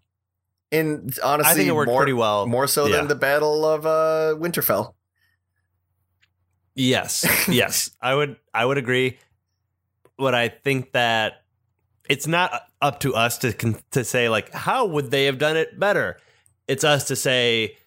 And honestly, I think it worked more, pretty well, more so yeah. than the Battle of uh, Winterfell. Yes, yes, I would, I would agree. But I think that it's not up to us to to say like, how would they have done it better? It's us to say,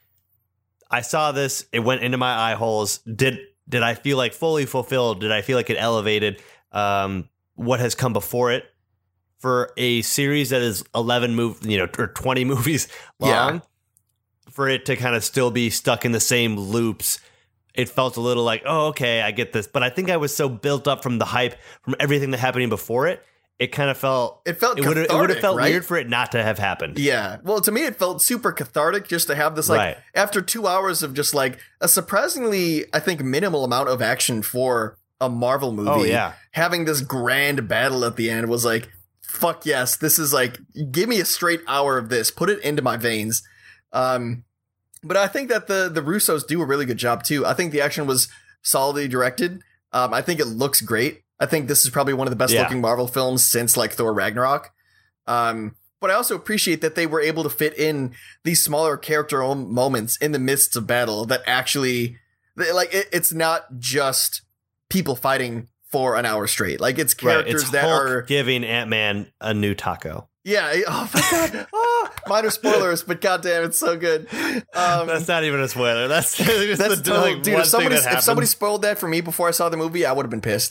I saw this, it went into my eye holes. Did did I feel like fully fulfilled? Did I feel like it elevated um, what has come before it? For a series that is eleven move, you know, or twenty movies long, yeah. for it to kind of still be stuck in the same loops, it felt a little like, oh, okay, I get this. But I think I was so built up from the hype, from everything that happening before it, it kind of felt it felt it would it would have felt right? weird for it not to have happened. Yeah, well, to me, it felt super cathartic just to have this like right. after two hours of just like a surprisingly, I think, minimal amount of action for a Marvel movie. Oh yeah, having this grand battle at the end was like, fuck yes, this is like, give me a straight hour of this, put it into my veins. Um, but I think that the the Russos do a really good job too. I think the action was solidly directed. Um, I think it looks great. I think this is probably one of the best yeah. looking Marvel films since like Thor Ragnarok. Um, but I also appreciate that they were able to fit in these smaller character moments in the midst of battle that actually, like, it, it's not just people fighting for an hour straight. Like, it's characters right. it's that Hulk are giving Ant-Man a new taco. Yeah. Oh my god. Oh, minor spoilers, but goddamn, it's so good. Um, that's not even a spoiler. That's just that's the total, like, dude. one If somebody thing that if somebody spoiled that for me before I saw the movie, I would have been pissed.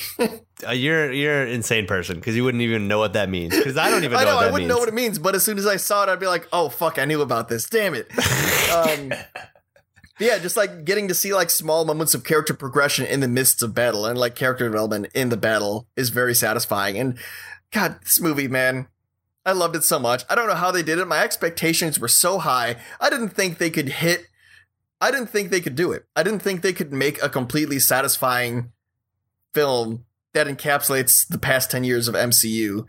uh, you're you're an insane person because you wouldn't even know what that means. Because I don't even know, I know what that I wouldn't means. know what it means, but as soon as I saw it, I'd be like, oh fuck, I knew about this. Damn it. Um, yeah, just like getting to see like small moments of character progression in the midst of battle and like character development in the battle is very satisfying. And God, this movie, man, I loved it so much. I don't know how they did it. My expectations were so high. I didn't think they could hit. I didn't think they could do it. I didn't think they could make a completely satisfying film that encapsulates the past ten years of M C U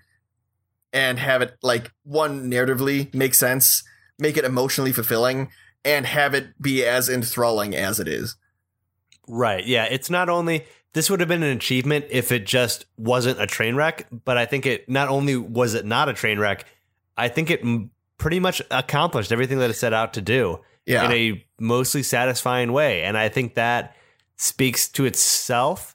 and have it like, one, narratively make sense, make it emotionally fulfilling, and have it be as enthralling as it is. Right. Yeah. It's not only, this would have been an achievement if it just wasn't a train wreck, but I think it not only was it not a train wreck, I think it m- pretty much accomplished everything that it set out to do Yeah. in a mostly satisfying way. And I think that speaks to itself.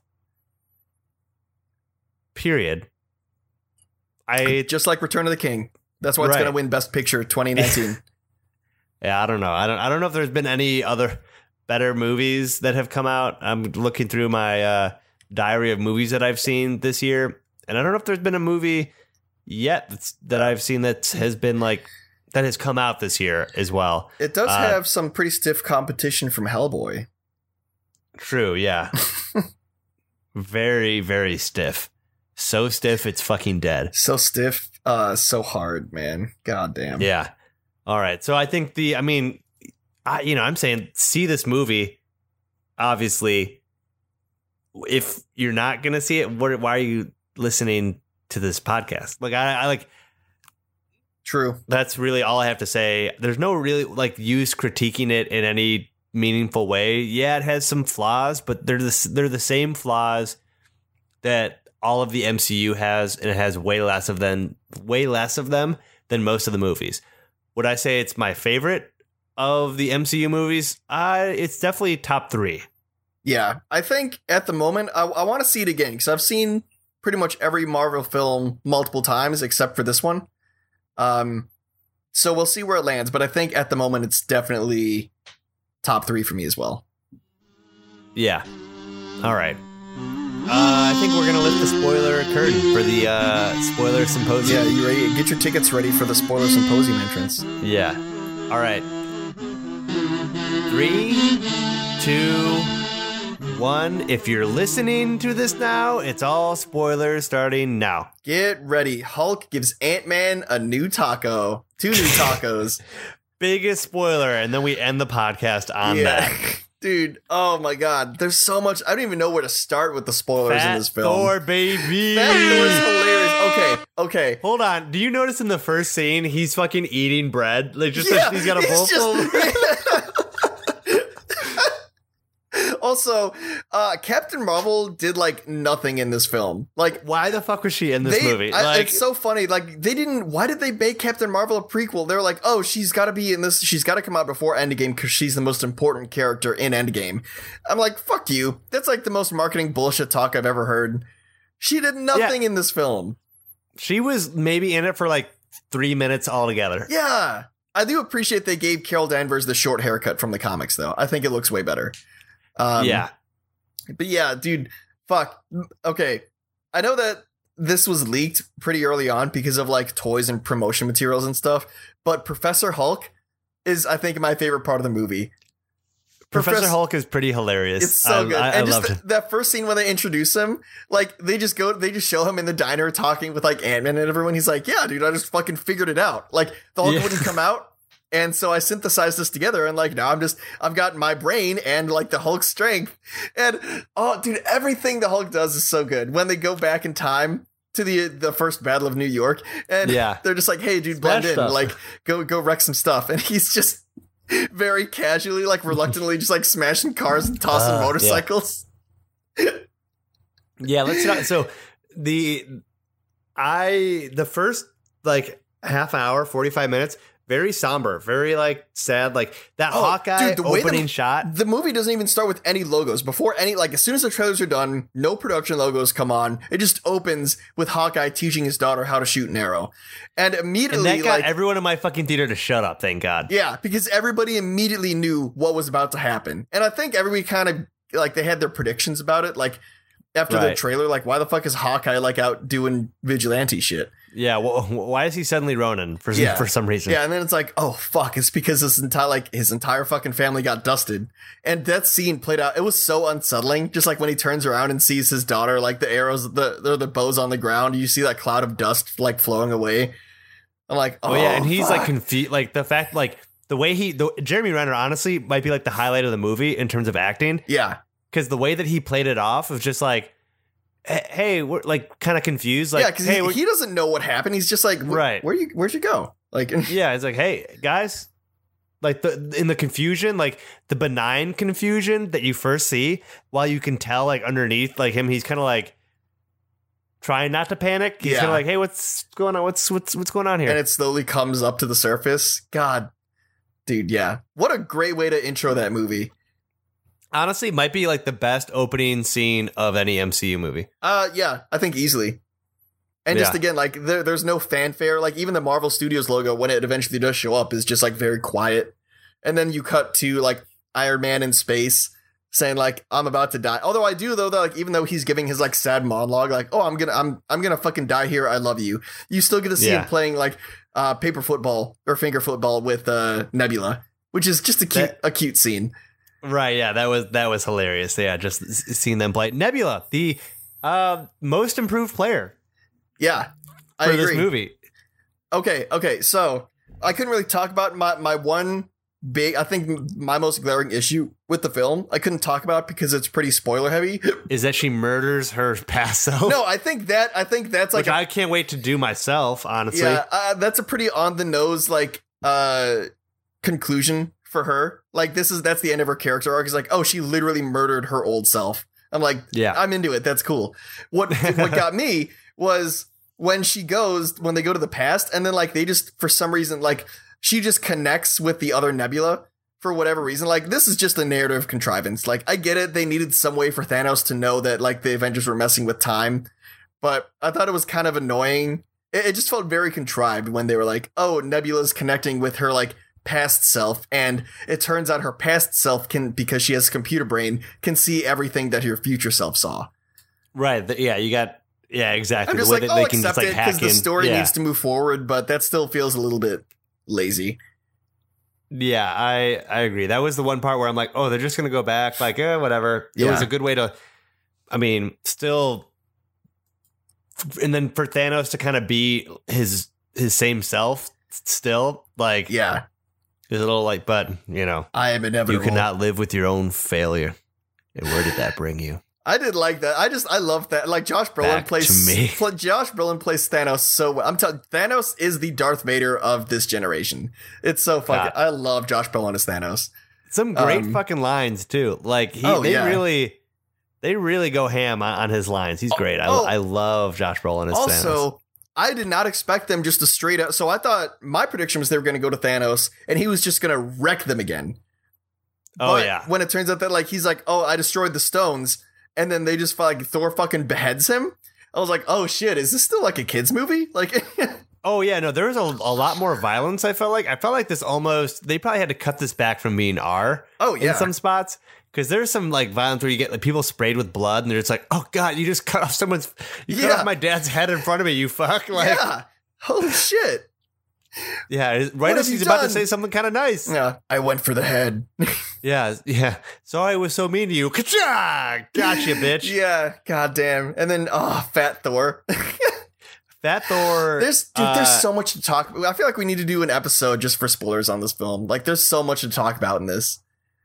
Period. I Just like Return of the King. That's why it's Right. going to win Best Picture twenty nineteen. yeah, I don't know. I don't I don't know if there's been any other better movies that have come out. I'm looking through my uh, diary of movies that I've seen this year, and I don't know if there's been a movie yet that's, that I've seen that has been like that has come out this year as well. It does Uh, have some pretty stiff competition from Hellboy. True, yeah. very, very stiff. So stiff, it's fucking dead. So stiff, uh, so hard, man. God damn. Yeah. All right. So I think the, I mean, I, you know, I'm saying see this movie. Obviously, if you're not going to see it, what, why are you listening to this podcast? Like, I, I like, True. that's really all I have to say. There's no really like use critiquing it in any meaningful way. Yeah, it has some flaws, but they're the, they're the same flaws that all of the M C U has, and it has way less of them, way less of them than most of the movies. Would I say it's my favorite of the M C U movies? Uh, it's definitely top three. Yeah. I think at the moment, I, I want to see it again because I've seen pretty much every Marvel film multiple times except for this one. Um, so we'll see where it lands, but I think at the moment it's definitely top three for me as well. Yeah. All right. Uh, I think we're gonna lift the spoiler curtain for the uh, spoiler symposium. Yeah, you ready? Get your tickets ready for the spoiler symposium entrance. Yeah. All right. Three, two, one. If you're listening to this now, it's all spoilers starting now. Get ready. Hulk gives Ant-Man a new taco. Two new tacos. Biggest spoiler, and then we end the podcast on Yeah. that. Dude, oh my god. There's so much. I don't even know where to start with the spoilers Fat in this film. Thor, baby. Fat Thor's hilarious. Okay, okay. Hold on. Do you notice in the first scene he's fucking eating bread? Like just Yeah, he's got a bowl he's full. just- Also, uh, Captain Marvel did like nothing in this film. Like, Why the fuck was she in this they, movie? I- Like, it's so funny. Like, they didn't. Why did they make Captain Marvel a prequel? They're like, oh, she's got to be in this. She's got to come out before Endgame because she's the most important character in Endgame. I'm like, fuck you. That's like the most marketing bullshit talk I've ever heard. She did nothing in this film. she was maybe in it for like three minutes altogether. Yeah, I do appreciate they gave Carol Danvers the short haircut from the comics, though. I think it looks way better. Um, yeah. But yeah, dude, fuck. Okay. I know that this was leaked pretty early on because of like toys and promotion materials and stuff, but Professor Hulk is, I think, my favorite part of the movie. Professor Profess- Hulk is pretty hilarious. It's so I, good. I, I and just loved th- it. that first scene when they introduce him, like they just go, they just show him in the diner talking with like Ant-Man and everyone. He's like, yeah, dude, I just fucking figured it out. Like the Hulk Yeah. wouldn't come out. And so I synthesized this together and like now I'm just I've got my brain and like the Hulk's strength. And oh dude, everything the Hulk does is so good. When they go back in time to the the first battle of New York and Yeah. they're just like, hey dude, blend Smash in, stuff. like go go wreck some stuff. And he's just very casually, like reluctantly just like smashing cars and tossing Uh, yeah. motorcycles. Yeah, let's not. So the I the first like half hour, forty-five minutes, very somber, very like sad, like that Oh, Hawkeye dude, the way the- opening shot. The movie doesn't even start with any logos. Before any, like, as soon as the trailers are done, no production logos come on. It just opens with Hawkeye teaching his daughter how to shoot an arrow. And And immediately, that got like, everyone in my fucking theater to shut up, thank God. yeah, because everybody immediately knew what was about to happen. And I think everybody kind of, like, they had their predictions about it. Like, after the Right. trailer, like, why the fuck is Hawkeye, like, out doing vigilante shit? Yeah, wh- why is he suddenly Ronin for some, Yeah. for some reason? Yeah, and then it's like, oh fuck, it's because his entire like his entire fucking family got dusted. And that scene played out, it was so unsettling. Just like when he turns around and sees his daughter, like the arrows, the the, the bows on the ground, you see that cloud of dust like flowing away. I'm like, oh, Oh, yeah, and he's like fuck. confused. Like the fact, like the way he, the, Jeremy Renner, honestly, might be like the highlight of the movie in terms of acting, yeah, because the way that he played it off of just like, hey, hey, we're like kind of confused. Like, yeah, because hey, he, we're- he doesn't know what happened. He's just like, "Wh- Right. where you where'd you go? Like, yeah, it's like, hey, guys, like the in the confusion, like the benign confusion that you first see, while you can tell like underneath, like him, he's kind of like, trying not to panic. He's Yeah. kind of like, hey, what's going on? What's what's what's going on here? And it slowly comes up to the surface. God, dude, yeah. What a great way to intro that movie. Honestly, might be like the best opening scene of any M C U movie. Uh, yeah, I think easily. And just Yeah. again, like there, there's no fanfare. Like even the Marvel Studios logo, when it eventually does show up, is just like very quiet. And then you cut to like Iron Man in space saying like, "I'm about to die." Although I do though that like even though he's giving his like sad monologue, like, "Oh, I'm gonna, I'm, I'm gonna fucking die here. I love you." You still get to see Yeah. him playing like uh, paper football or finger football with uh, Nebula, which is just a cute, That- a cute scene. Right, yeah, that was that was hilarious. Yeah, just s- seeing them play. Nebula, the uh, most improved player Yeah, I for agree. this movie. Okay, okay, so I couldn't really talk about my, my one big, I think my most glaring issue with the film. I couldn't talk about it because it's pretty spoiler heavy. Is that she murders her past self? No, I think that, I think that's like, which a, I can't wait to do myself, honestly. yeah, uh, that's a pretty on the nose, like, uh, conclusion for her. Like, this is, that's the end of her character arc. Is like, oh, she literally murdered her old self. I'm like, Yeah. I'm into it. That's cool. What, what got me was when she goes, when they go to the past, and then like they just, for some reason, like she just connects with the other Nebula for whatever reason. Like this is just a narrative contrivance. Like I get it. They needed some way for Thanos to know that like the Avengers were messing with time, but I thought it was kind of annoying. It, it just felt very contrived when they were like, oh, Nebula's connecting with her like past self, and it turns out her past self can, because she has a computer brain, can see everything that her future self saw. Right. The, yeah, you got. Yeah, exactly. I'm just the way like, that I'll they can accept just like it hack because the in. story yeah. needs to move forward, but that still feels a little bit lazy. Yeah, I I agree. That was the one part where I'm like, oh, they're just gonna go back, like, eh, whatever. It was Yeah. a good way to. I mean, still. And then for Thanos to kind of be his his same self, still like, Yeah, is a little like, but you know, I am you inevitable. cannot live with your own failure. And where did that bring you? I did like that. I just I love that. Like Josh Brolin Back plays to me. pl- Josh Brolin plays Thanos so well. I'm telling Thanos is the Darth Vader of this generation. It's so fucking. God. I love Josh Brolin as Thanos. Some great Um, fucking lines too. Like he, Oh, they yeah. really, they really go ham on, on his lines. He's great. I, oh. I love Josh Brolin as Thanos. Also, I did not expect them just to straight up. So I thought my prediction was they were going to go to Thanos and he was just going to wreck them again. Oh But yeah, when it turns out that like he's like, oh, I destroyed the stones, and then they just like Thor fucking beheads him. I was like, oh shit, is this still like a kids movie? Like, oh yeah. No, there was a, a lot more violence. I felt like I felt like this almost. They probably had to cut this back from being R. oh yeah, In some spots. Because there's some like violence where you get like people sprayed with blood, and they're just like, "Oh God, you just cut off someone's, you cut Yeah. off my dad's head in front of me, you fuck!" Like, yeah, holy shit. yeah, right have as you he's about to done? say something kind of nice. Yeah, I went for the head. Yeah, yeah. Sorry, I was so mean to you. Ka-cha! Gotcha, bitch. Yeah, goddamn. And then, oh, Fat Thor. Fat Thor. There's dude, uh, there's so much to talk about. I feel like we need to do an episode just for spoilers on this film. Like, there's so much to talk about in this.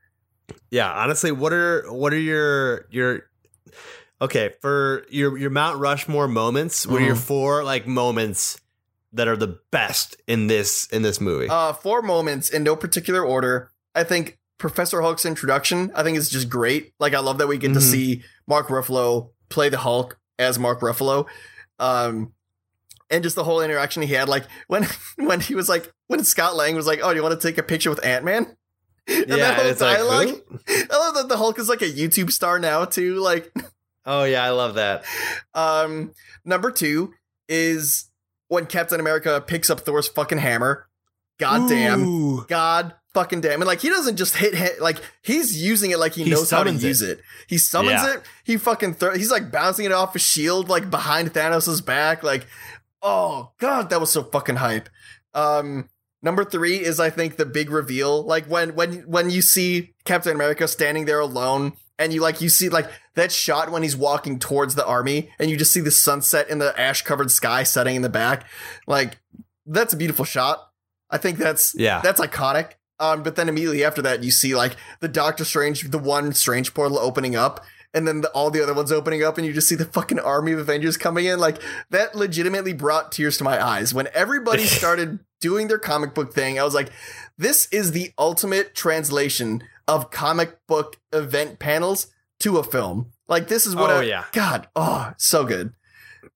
Yeah, honestly, what are what are your your okay for your your Mount Rushmore moments? What are your Mhm. four like moments that are the best in this in this movie? Uh, four moments in no particular order. I think Professor Hulk's introduction, I think is just great. Like, I love that we get to Mhm. see Mark Ruffalo play the Hulk as Mark Ruffalo. Um, and just the whole interaction he had, like when when he was like, when Scott Lang was like, "Oh, do you want to take a picture with Ant-Man?" And Yeah, that whole it's like, dialogue. who? I love that the Hulk is like a YouTube star now too. Like, Oh yeah, I love that. um, number two is when Captain America picks up Thor's fucking hammer. God damn. Ooh. God fucking damn. And like, he doesn't just hit, hit like, he's using it like he, He knows how to summons it. use it. He summons Yeah. it. He fucking throw. He's like bouncing it off his shield, like behind Thanos' back. Like, oh God, that was so fucking hype. Um, number three is, I think, the big reveal. Like when, when, when you see Captain America standing there alone, and you like, you see like that shot when he's walking towards the army, and you just see the sunset in the ash covered sky setting in the back. Like, that's a beautiful shot. I think that's, Yeah. that's iconic. Um, but then immediately after that, you see like the Doctor Strange, the one Strange portal opening up, and then the, all the other ones opening up, and you just see the fucking army of Avengers coming in. Like, that legitimately brought tears to my eyes. When everybody started doing their comic book thing, I was like, this is the ultimate translation of comic book event panels to a film. Like, this is what Oh, I, yeah. God, oh, so good.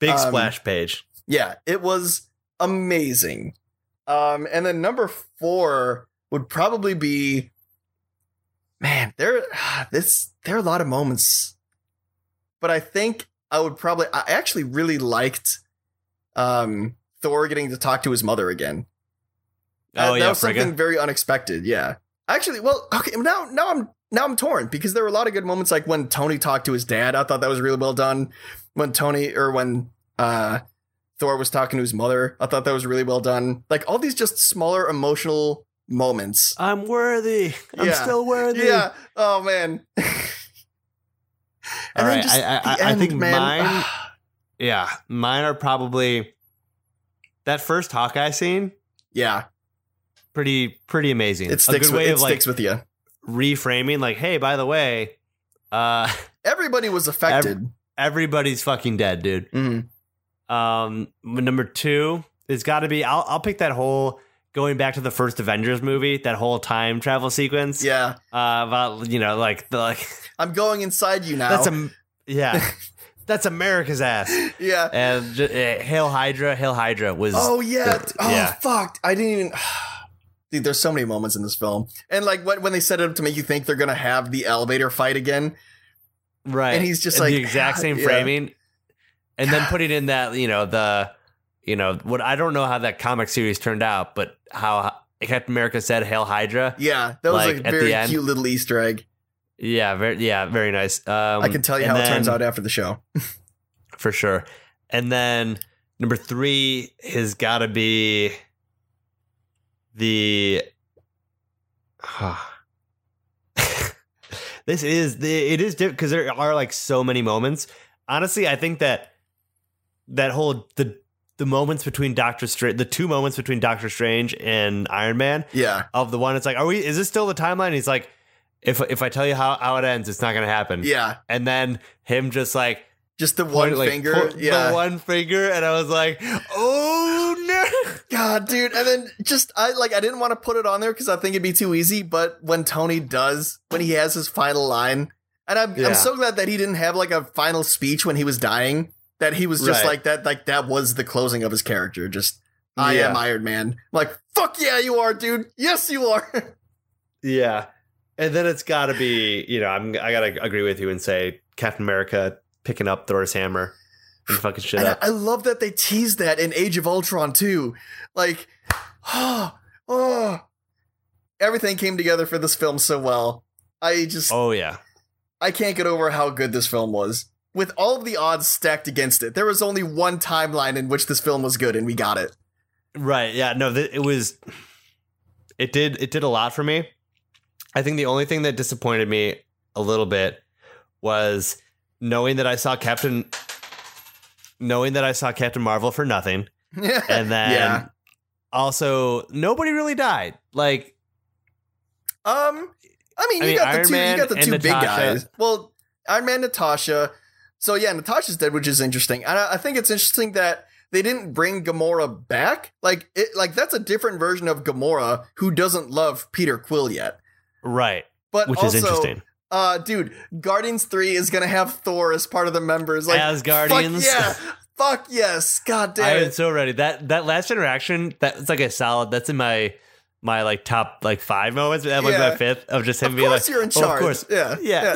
Big Um, splash page. Yeah, it was amazing. Um, and then number four would probably be, man, there, this, there are a lot of moments, but I think I would probably, I actually really liked, um, Thor getting to talk to his mother again. Oh Uh, yeah, that was Frigga. something very unexpected. Yeah, actually, well, okay, now, now I'm, now I'm torn because there were a lot of good moments, like when Tony talked to his dad. I thought that was really well done. When Tony, or when, uh, Thor was talking to his mother, I thought that was really well done. Like all these just smaller emotional moments. I'm worthy. I'm Yeah. still worthy. Yeah. Oh man. and All right. I, I, the I end, think man. mine. Yeah, mine are probably that first Hawkeye scene. Yeah. Pretty, pretty amazing. It sticks a good with, way it of like sticks with you. reframing. Like, hey, by the way, uh, Everybody was affected. everybody's fucking dead, dude. Mhm. Um, number two, it's got to be. I'll I'll pick that whole going back to the first Avengers movie, that whole time travel sequence. Yeah. Uh, about you know, like the like I'm going inside you now. that's a yeah, that's America's ass. yeah. And ju- uh, Hail Hydra, Hail Hydra was. Oh yeah. the- oh yeah. fuck. I didn't even. Dude, there's so many moments in this film, and like when when they set it up to make you think they're gonna have the elevator fight again, right. and he's just And like the exact same yeah. framing, and then putting in that you know the you know what I don't know how that comic series turned out, but how Captain America said Hail Hydra. Yeah, that was Like, like, at a the very end. cute little Easter egg. Yeah, very yeah, very nice. Um, I can tell you and how it turns then- out after the show. for sure. And then number three has got to be the. This is the it is different because there are like so many moments. Honestly, I think that that whole the the moments between Doctor Strange, the two moments between Doctor Strange and Iron Man, Yeah, of the one, it's like, are we? Is this still the timeline? He's like, if if I tell you how how it ends, it's not gonna happen. yeah. And then him just like. Just the one Point, like, finger. point Yeah. the one finger, and I was like, "Oh no!" God, dude. And then just I like I didn't want to put it on there because I think it'd be too easy. But when Tony does, when he has his final line, and I'm Yeah. I'm so glad that he didn't have like a final speech when he was dying. That he was just Right. like that. Like that was the closing of his character. Just I Yeah. am Iron Man. I'm like fuck yeah, you are, dude. Yes, you are. Yeah, and then it's got to be, you know, I'm I gotta agree with you and say Captain America picking up Thor's hammer and fucking shit And I, up. I love that they teased that in Age of Ultron too. Like, oh, oh, everything came together for this film so well. I just, Oh yeah, I can't get over how good this film was. With all of the odds stacked against it, there was only one timeline in which this film was good, and we got it. right. Yeah, no, th- it was. It did. It did a lot for me. I think the only thing that disappointed me a little bit was knowing that I saw Captain, knowing that I saw Captain Marvel for nothing. And then Yeah. also nobody really died. Like, Um, I mean, I you mean, got Iron the two, Man you got the and two big Natasha. guys. Well, Iron Man, Natasha. So yeah, Natasha's dead, which is interesting. And I, I think it's interesting that they didn't bring Gamora back. Like, it, like that's a different version of Gamora who doesn't love Peter Quill yet. right, But which also, is interesting. Uh, dude, Guardians three is gonna have Thor as part of the members. Like, As Guardians? Fuck yeah. Fuck yes. God I damn am it. so ready. That that last interaction, that's like a solid. That's in my my like top like five moments. Like Yeah. my fifth of just him Of being course like, you're in "Oh, charge. of course, Yeah. yeah."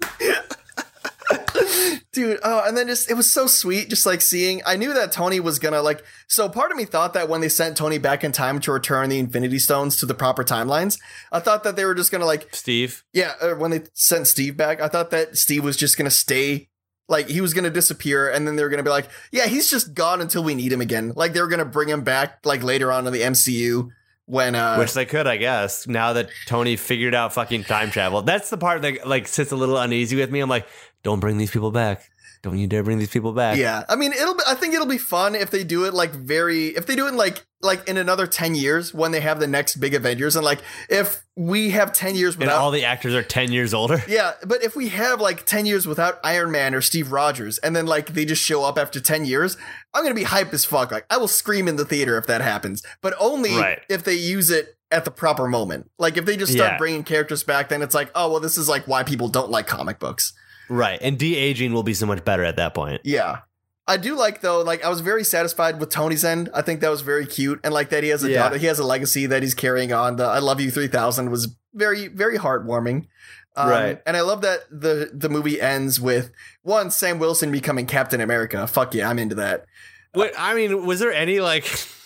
Dude, oh, and then just it was so sweet, just like seeing. I knew that Tony was gonna like. So part of me thought that when they sent Tony back in time to return the Infinity Stones to the proper timelines, I thought that they were just gonna like, Steve. yeah. Uh, when they sent Steve back, I thought that Steve was just gonna stay, like he was gonna disappear, and then they were gonna be like, yeah, he's just gone until we need him again. Like they were gonna bring him back like later on in the M C U when, uh, Which they could, I guess. Now that Tony figured out fucking time travel, that's the part that like sits a little uneasy with me. I'm like, don't bring these people back. Don't you dare bring these people back. yeah, I mean, it'll. Be, I think it'll be fun if they do it like very. If they do it in like like in another ten years when they have the next big Avengers, and like if we have ten years And without all the actors are ten years older. yeah, but if we have like ten years without Iron Man or Steve Rogers, and then like they just show up after ten years, I'm gonna be hype as fuck. Like I will scream in the theater if that happens, but only Right. if they use it at the proper moment. Like if they just start Yeah. bringing characters back, then it's like, oh well, this is like why people don't like comic books. Right. And de-aging will be so much better at that point. Yeah. I do like though, like I was very satisfied with Tony's end. I think that was very cute, and like that he has a Yeah. daughter, he has a legacy that he's carrying on. The "I Love You three thousand" was very, very heartwarming. Um, Right. And I love that the the movie ends with one Sam Wilson becoming Captain America. Fuck yeah, I'm into that. What I mean, was there any like?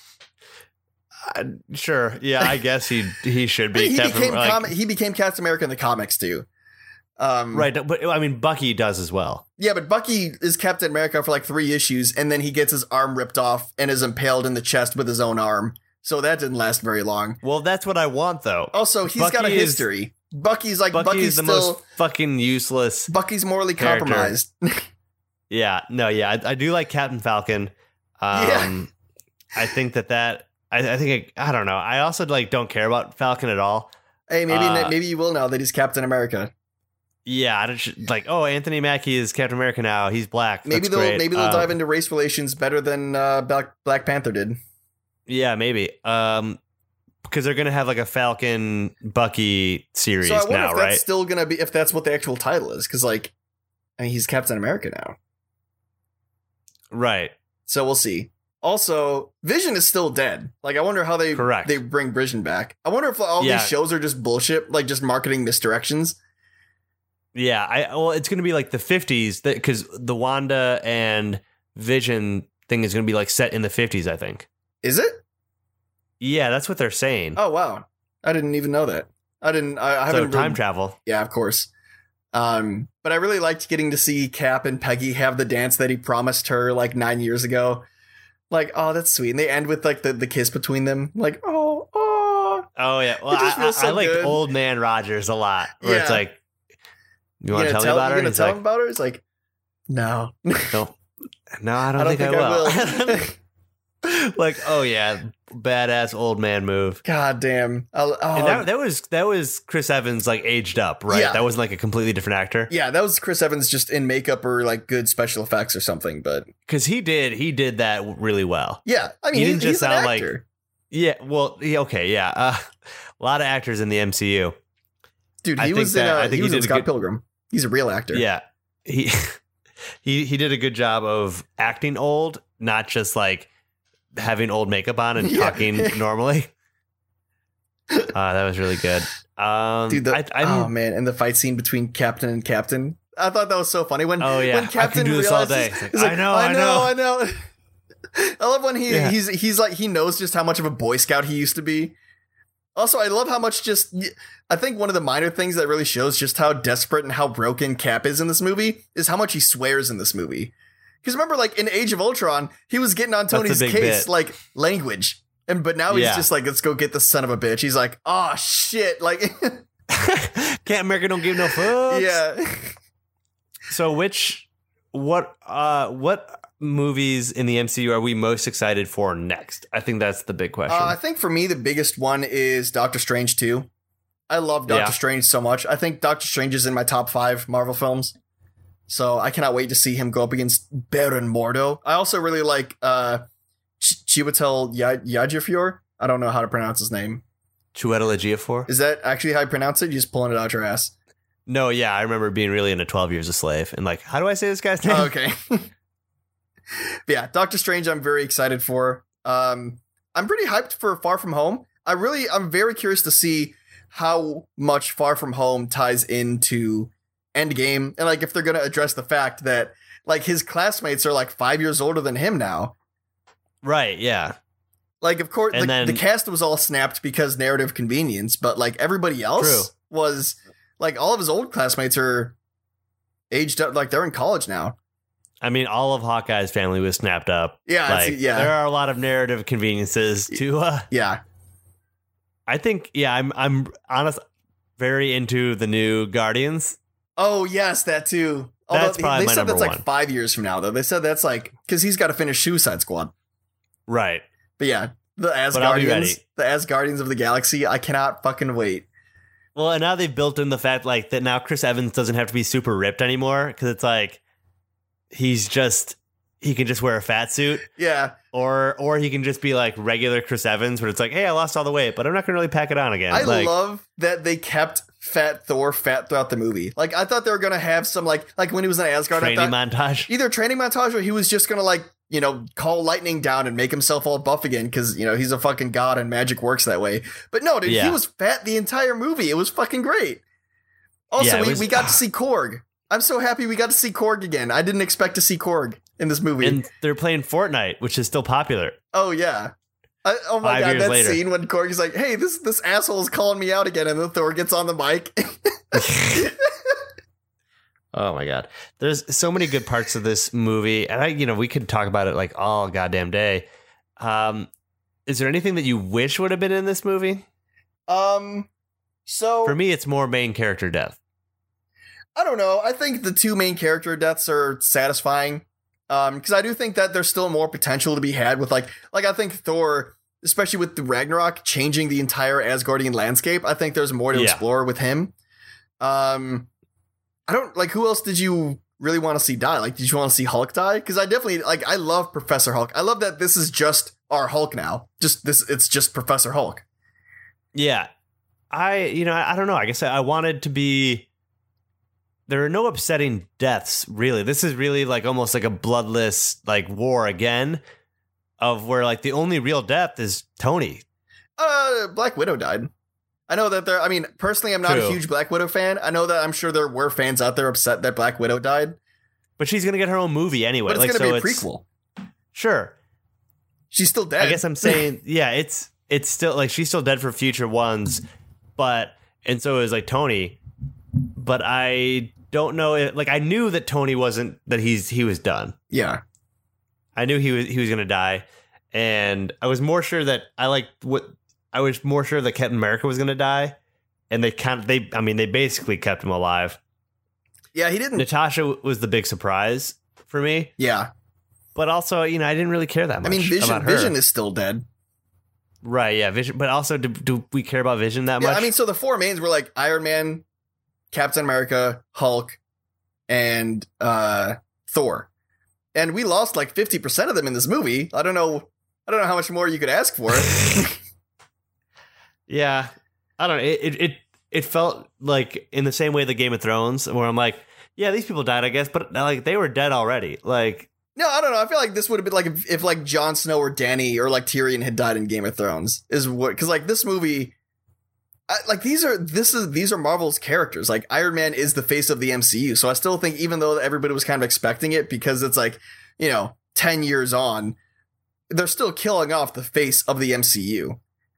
Uh, sure, yeah, I guess he he should be. he Captain- became like- com- he became Captain America in the comics too. Um, right, but I mean, Bucky does as well. Yeah, but Bucky is Captain America for like three issues, and then he gets his arm ripped off and is impaled in the chest with his own arm. So that didn't last very long. Well, that's what I want, though. Also, he's Bucky got a is- history. Bucky's like Bucky Bucky's is the still most fucking useless. Bucky's morally character. compromised. Yeah, no, yeah, I, I do like Captain Falcon. Um, Yeah. I think that that I, I think I, I don't know. I also like don't care about Falcon at all. Hey, maybe Uh, maybe you will now that he's Captain America. Yeah, I don't like. Oh, Anthony Mackie is Captain America now. He's black. Maybe That's they'll great. maybe they'll Um, dive into race relations better than uh, Black Black Panther did. Yeah, maybe. Um, because they're gonna have like a Falcon Bucky series So I wonder now, if that's right? still gonna be if that's what the actual title is, because like, I mean, he's Captain America now. Right. So we'll see. Also, Vision is still dead. Like, I wonder how they Correct. they bring Vision back. I wonder if all Yeah. these shows are just bullshit, like just marketing misdirections. Yeah. I well, it's gonna be like the fifties because the Wanda and Vision thing is gonna be like set in the fifties. I think. Is it? Yeah, that's what they're saying. Oh wow, I didn't even know that. I didn't. I, I so haven't time really- travel. Yeah, of course. Um, but I really liked getting to see Cap and Peggy have the dance that he promised her like nine years ago. Like, oh, that's sweet. And they end with like the, the kiss between them. Like, oh, oh. Oh yeah. Well, It just I, feels I, so I like good. Old Man Rogers a lot. Where it's Yeah. like, you want to gonna tell, me about you her? gonna And he's tell like, him about her? It's like, no. no, no, I don't, I don't think, I will. Like, oh yeah, badass old man move. God damn. I'll, oh, And that, that was that was Chris Evans like aged up, right? Yeah. That wasn't like a completely different actor. yeah, that was Chris Evans just in makeup or like good special effects or something. But Because he did he did that really well. yeah, I mean, He he didn't he's just an sound like- actor. Yeah. Well. Yeah, okay. Yeah. Uh, a lot of actors in the M C U. Dude, I he think was in, that- uh, I think he he was in did a Scott good- Pilgrim. He's a real actor. Yeah. He he he did a good job of acting old, not just like having old makeup on and Yeah. talking normally. Uh, that was really good. Um, Dude, the, I, I'm, oh man, and the fight scene between Captain and Captain. I thought that was so funny when Oh, yeah. when I Captain can do this all realizes- day. It's like, he's I know, I know. I know. I love when he Yeah. he's he's like he knows just how much of a Boy Scout he used to be. Also, I love how much just I think one of the minor things that really shows just how desperate and how broken Cap is in this movie is how much he swears in this movie. Because remember, like in Age of Ultron, he was getting on That's a Tony's big case bit. like language, and but now he's Yeah. just like, let's go get the son of a bitch. He's like, oh shit, like Can't America don't give no fucks. yeah. So which what uh what movies in the M C U are we most excited for next? I think that's the big question. Uh, I think for me, the biggest one is Doctor Strange two. I love Doctor Yeah. Strange so much. I think Doctor Strange is in my top five Marvel films. So I cannot wait to see him go up against Baron Mordo. I also really like uh, Ch- Chiwetel Ya- Ejiofor. I don't know how to pronounce his name. Chiwetel Ejiofor? Is that actually how you pronounce it? You're just pulling it out your ass. No, yeah, I remember being really into twelve Years a Slave and like, how do I say this guy's name? Oh, okay. But yeah, Doctor Strange I'm very excited for. Um, I'm pretty hyped for Far From Home. I really, I'm very curious to see how much Far From Home ties into Endgame. And like, if they're going to address the fact that like his classmates are like five years older than him now. Right, yeah. Like, of course, And the, then- the cast was all snapped because narrative convenience, but like everybody else True. was like, all of his old classmates are aged up, like they're in college now. I mean, all of Hawkeye's family was snapped up. Yeah, it's- Like, yeah. there are a lot of narrative conveniences to uh Yeah. I think yeah, I'm I'm honest very into the new Guardians. Oh yes, that too. That's Although probably they my said number that's like one. five years from now, though. They said that's like because he's got to finish Suicide Squad. Right. But yeah, the But I'll be Asgardians, ready. the Asgardians of the Galaxy. I cannot fucking wait. Well, and now they've built in the fact like that now Chris Evans doesn't have to be super ripped anymore because it's like he's just he can just wear a fat suit Yeah, or or he can just be like regular Chris Evans, but it's like, hey, I lost all the weight, but I'm not gonna really pack it on again. I like, love that they kept fat Thor fat throughout the movie. Like, I thought they were going to have some, like, like when he was in Asgard. Training I thought, montage. either training montage or he was just going to, like, you know, call lightning down and make himself all buff again because, you know, he's a fucking god and magic works that way. But no, dude, Yeah. he was fat the entire movie. It was fucking great. Also, Yeah, it we, was- we got to see Korg. I'm so happy we got to see Korg again. I didn't expect to see Korg in this movie. And they're playing Fortnite, which is still popular. Oh yeah. I, oh my Five god, years that later. scene when Korg is like, "Hey, this this asshole is calling me out again," and then Thor gets on the mic. Oh my god. There's so many good parts of this movie. And I, you know, we could talk about it like all goddamn day. Um, is there anything that you wish would have been in this movie? um, so For me, it's more main character death. I don't know. I think the two main character deaths are satisfying. Um, because I do think that there's still more potential to be had with like, like I think Thor, especially with the Ragnarok changing the entire Asgardian landscape. I think there's more to Yeah. explore with him. Um, I don't like who else did you really want to see die? Like, did you want to see Hulk die? Because I definitely like. I love Professor Hulk. I love that this is just our Hulk now. Just this, it's just Professor Hulk. Yeah. I, you know, I, I don't know. I guess I, I wanted to be. There are no upsetting deaths, really. This is really like almost like a bloodless like war again, of where like the only real death is Tony. Uh, Black Widow died. I know that there. I mean, personally, I'm not True. a huge Black Widow fan. I know that I'm sure there were fans out there upset that Black Widow died, But she's gonna get her own movie anyway. but it's like, gonna so be a it's- prequel. Sure. She's still dead. I guess I'm saying, yeah, it's it's still like she's still dead for future ones, but and so is like Tony. But I don't know if, like I knew that Tony wasn't that he's he was done. yeah. I knew he was he was gonna die, and I was more sure that I like what I was more sure that Captain America was gonna die, and they kind of they I mean they basically kept him alive. Yeah, he didn't. Natasha was the big surprise for me, Yeah. but also you know I didn't really care that I much. mean, Vision. about her. Vision is still dead. Right, yeah, Vision. But also, do, do we care about Vision that Yeah, much? I mean, so the four mains were like Iron Man, Captain America, Hulk, and uh, Thor. And we lost like fifty percent of them in this movie. I don't know. I don't know how much more you could ask for. yeah, I don't know. It, it it it felt like in the same way the Game of Thrones, where I'm like, yeah, these people died, I guess, but like they were dead already. Like, No, I don't know. I feel like this would have been like if, if like Jon Snow or Dany or like Tyrion had died in Game of Thrones. Is what because like this movie, I, like these are this is these are Marvel's characters. Like Iron Man is the face of the M C U. So I still think even though everybody was kind of expecting it because it's like you know ten years on, they're still killing off the face of the M C U.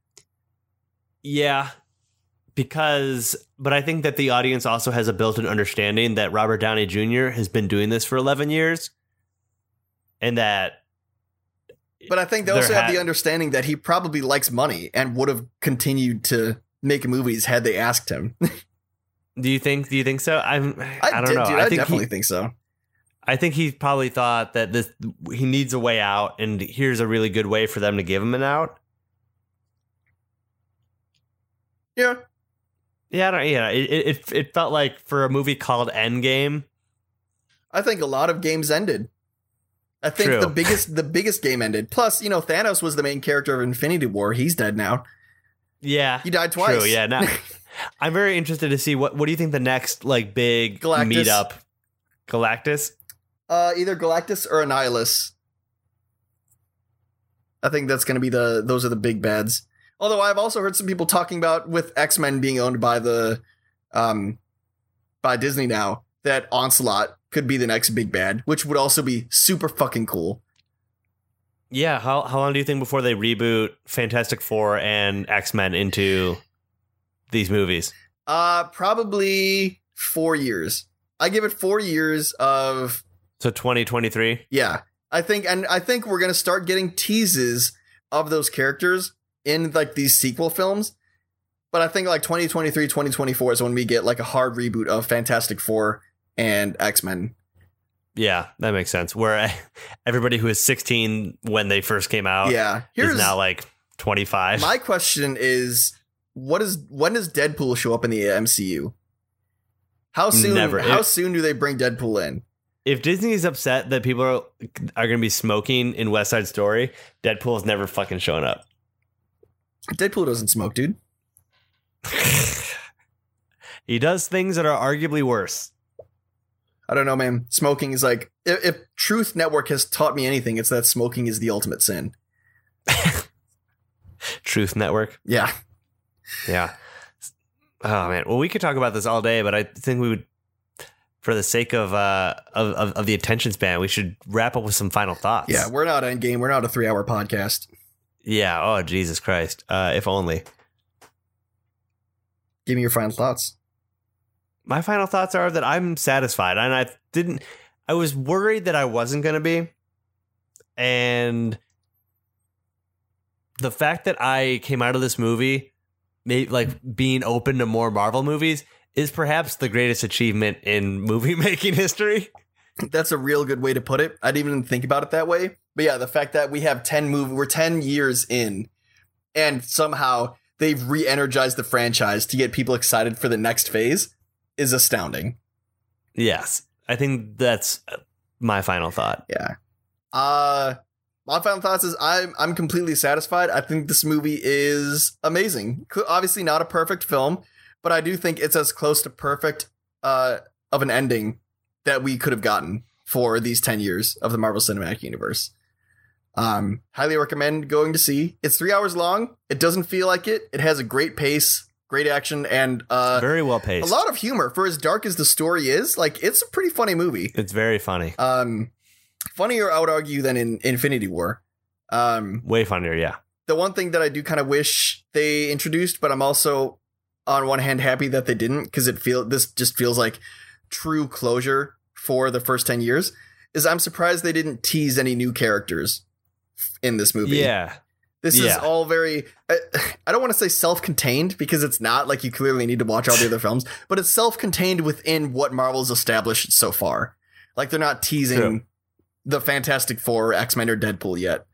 yeah, because, but I think that the audience also has a built-in understanding that Robert Downey Junior has been doing this for eleven years, and that. But I think they There also have had- the understanding that he probably likes money and would have continued to make movies had they asked him. Do you think? Do you think so? I'm. I, I, don't did, know. Dude, I I think definitely he, think so. I think he probably thought that this he needs a way out, and here's a really good way for them to give him an out. Yeah. Yeah, I don't, yeah. It, it it felt like for a movie called Endgame. I think a lot of games ended. I think True. the biggest the biggest game ended. Plus, you know, Thanos was the main character of Infinity War. He's dead now. Yeah, He died twice. True. Yeah. Now, I'm very interested to see what what do you think the next like big Galactus. meetup, Galactus. uh, either Galactus or Annihilus. I think that's going to be the those are the big bads. Although I've also heard some people talking about with X-Men being owned by the um by Disney now that Onslaught could be the next big bad, which would also be super fucking cool. Yeah. How how long do you think before they reboot Fantastic Four and X-Men into these movies? Uh probably four years. I give it four years of So twenty twenty-three. yeah. I think and I think we're gonna start getting teases of those characters in like these sequel films. But I think like twenty twenty-three, twenty twenty-four is when we get like a hard reboot of Fantastic Four and X-Men. Yeah, that makes sense. Where everybody who was sixteen when they first came out Yeah. is Here's now like twenty-five. my question is what is when does Deadpool show up in the M C U? How soon Never. how It- soon do they bring Deadpool in? If Disney is upset that people are, are going to be smoking in West Side Story, Deadpool is never fucking showing up. Deadpool doesn't smoke, dude. He does things that are arguably worse. I don't know, man. Smoking is like, if, if Truth Network has taught me anything, it's that smoking is the ultimate sin. Truth Network. Yeah. Yeah. Oh man. Well, we could talk about this all day, but I think we would, for the sake of uh of, of, of the attention span, we should wrap up with some final thoughts. Yeah, we're not Endgame. We're not a three-hour podcast. Yeah. Oh, Jesus Christ. Uh, if only. Give me your final thoughts. My final thoughts are that I'm satisfied, and I didn't. I was worried that I wasn't going to be, and the fact that I came out of this movie, maybe like being open to more Marvel movies, is perhaps the greatest achievement in movie making history. That's a real good way to put it. I didn't even think about it that way. But yeah, the fact that we have ten movie, we're ten years in, and somehow they've re-energized the franchise to get people excited for the next phase is astounding. Yes, I think that's my final thought. Yeah. Uh, my final thoughts is I'm I'm completely satisfied. I think this movie is amazing. Obviously not a perfect film, but I do think it's as close to perfect uh, of an ending that we could have gotten for these ten years of the Marvel Cinematic Universe. Um, highly recommend going to see. It's three hours long. It doesn't feel like it. It has a great pace, great action, and uh, very well paced. A lot of humor for as dark as the story is. Like, it's a pretty funny movie. It's very funny. Um, funnier, I would argue, than in Infinity War. Um, Way funnier, yeah. The one thing that I do kind of wish they introduced, but I'm also on one hand happy that they didn't, because it feel this just feels like true closure for the first ten years, is I'm surprised they didn't tease any new characters in this movie. Yeah. This yeah. is all very, I, I don't want to say self-contained, because it's not. Like, you clearly need to watch all the other films, but it's self-contained within what Marvel's established so far. Like, they're not teasing True. the Fantastic Four, X-Men, or Deadpool yet.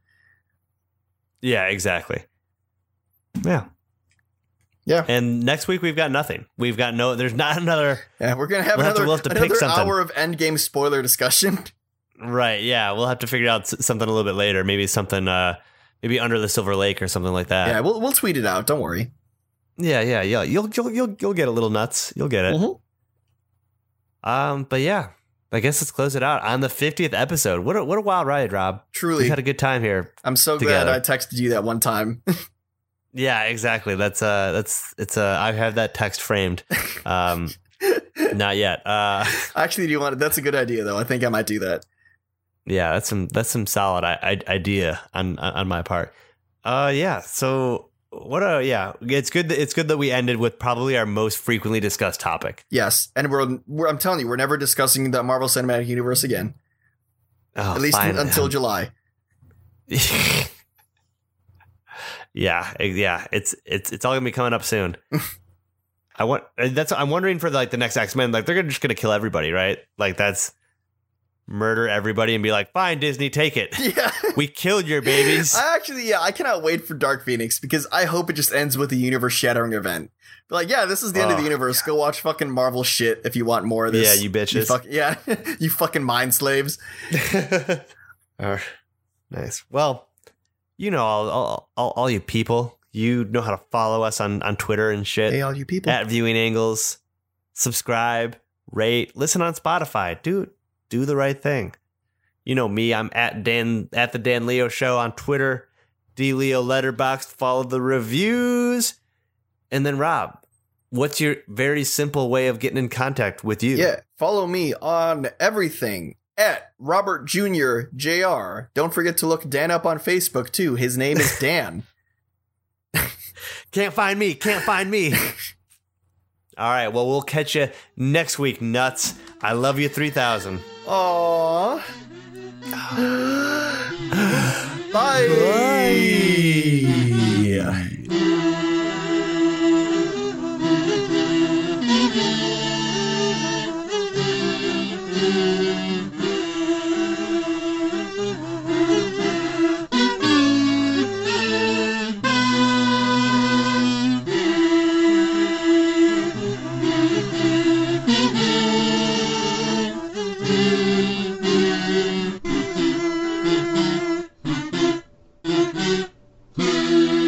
Yeah, exactly. Yeah. Yeah. And next week we've got nothing. We've got no, there's not another. Yeah, we're going to have we'll another, have to, we'll have to another pick hour of Endgame spoiler discussion. Right. Yeah. We'll have to figure out something a little bit later. Maybe something, uh, maybe Under the Silver Lake or something like that. Yeah. We'll, we'll tweet it out. Don't worry. Yeah. Yeah. Yeah. You'll, you'll, you'll, you'll get a little nuts. You'll get it. Mm-hmm. Um, but yeah, I guess let's close it out on the fiftieth episode. What a, what a wild ride, Rob. Truly. We've had a good time here. I'm so together. glad I texted you that one time. Yeah, exactly. That's uh that's it's uh I have that text framed. Um not yet. Uh Actually, do you want it? That's a good idea though. I think I might do that. Yeah, that's some that's some solid I, I, idea on on my part. Uh yeah, so what a yeah, it's good that, it's good that we ended with probably our most frequently discussed topic. Yes, and we're, we're I'm telling you, we're never discussing the Marvel Cinematic Universe again. Oh, At least finally. until July. Yeah, yeah, it's it's it's all gonna be coming up soon. I want that's I'm wondering for like the next X-Men, like they're gonna just gonna kill everybody, right? Like that's murder everybody and be like, fine, Disney, take it. Yeah, we killed your babies. I actually, yeah, I cannot wait for Dark Phoenix, because I hope it just ends with a universe shattering event. But like, yeah, this is the end oh, of the universe. God. Go watch fucking Marvel shit if you want more of this. Yeah, you bitches. You fuck, yeah, you fucking mind slaves. Oh, nice. Well. You know, all, all, all, all you people, you know how to follow us on, on Twitter and shit. Hey, all you people. At Viewing Angles. Subscribe, rate, listen on Spotify. Do, do the right thing. You know me, I'm at Dan at the Dan Leo Show on Twitter. D Leo Letterboxd, follow the reviews. And then Rob, what's your very simple way of getting in contact with you? Yeah, follow me on everything. At Robert Junior J R. Don't forget to look Dan up on Facebook, too. His name is Dan. Can't find me. Can't find me. All right. Well, we'll catch you next week, nuts. I love you three thousand. Aww. Bye. Bye. Hmm.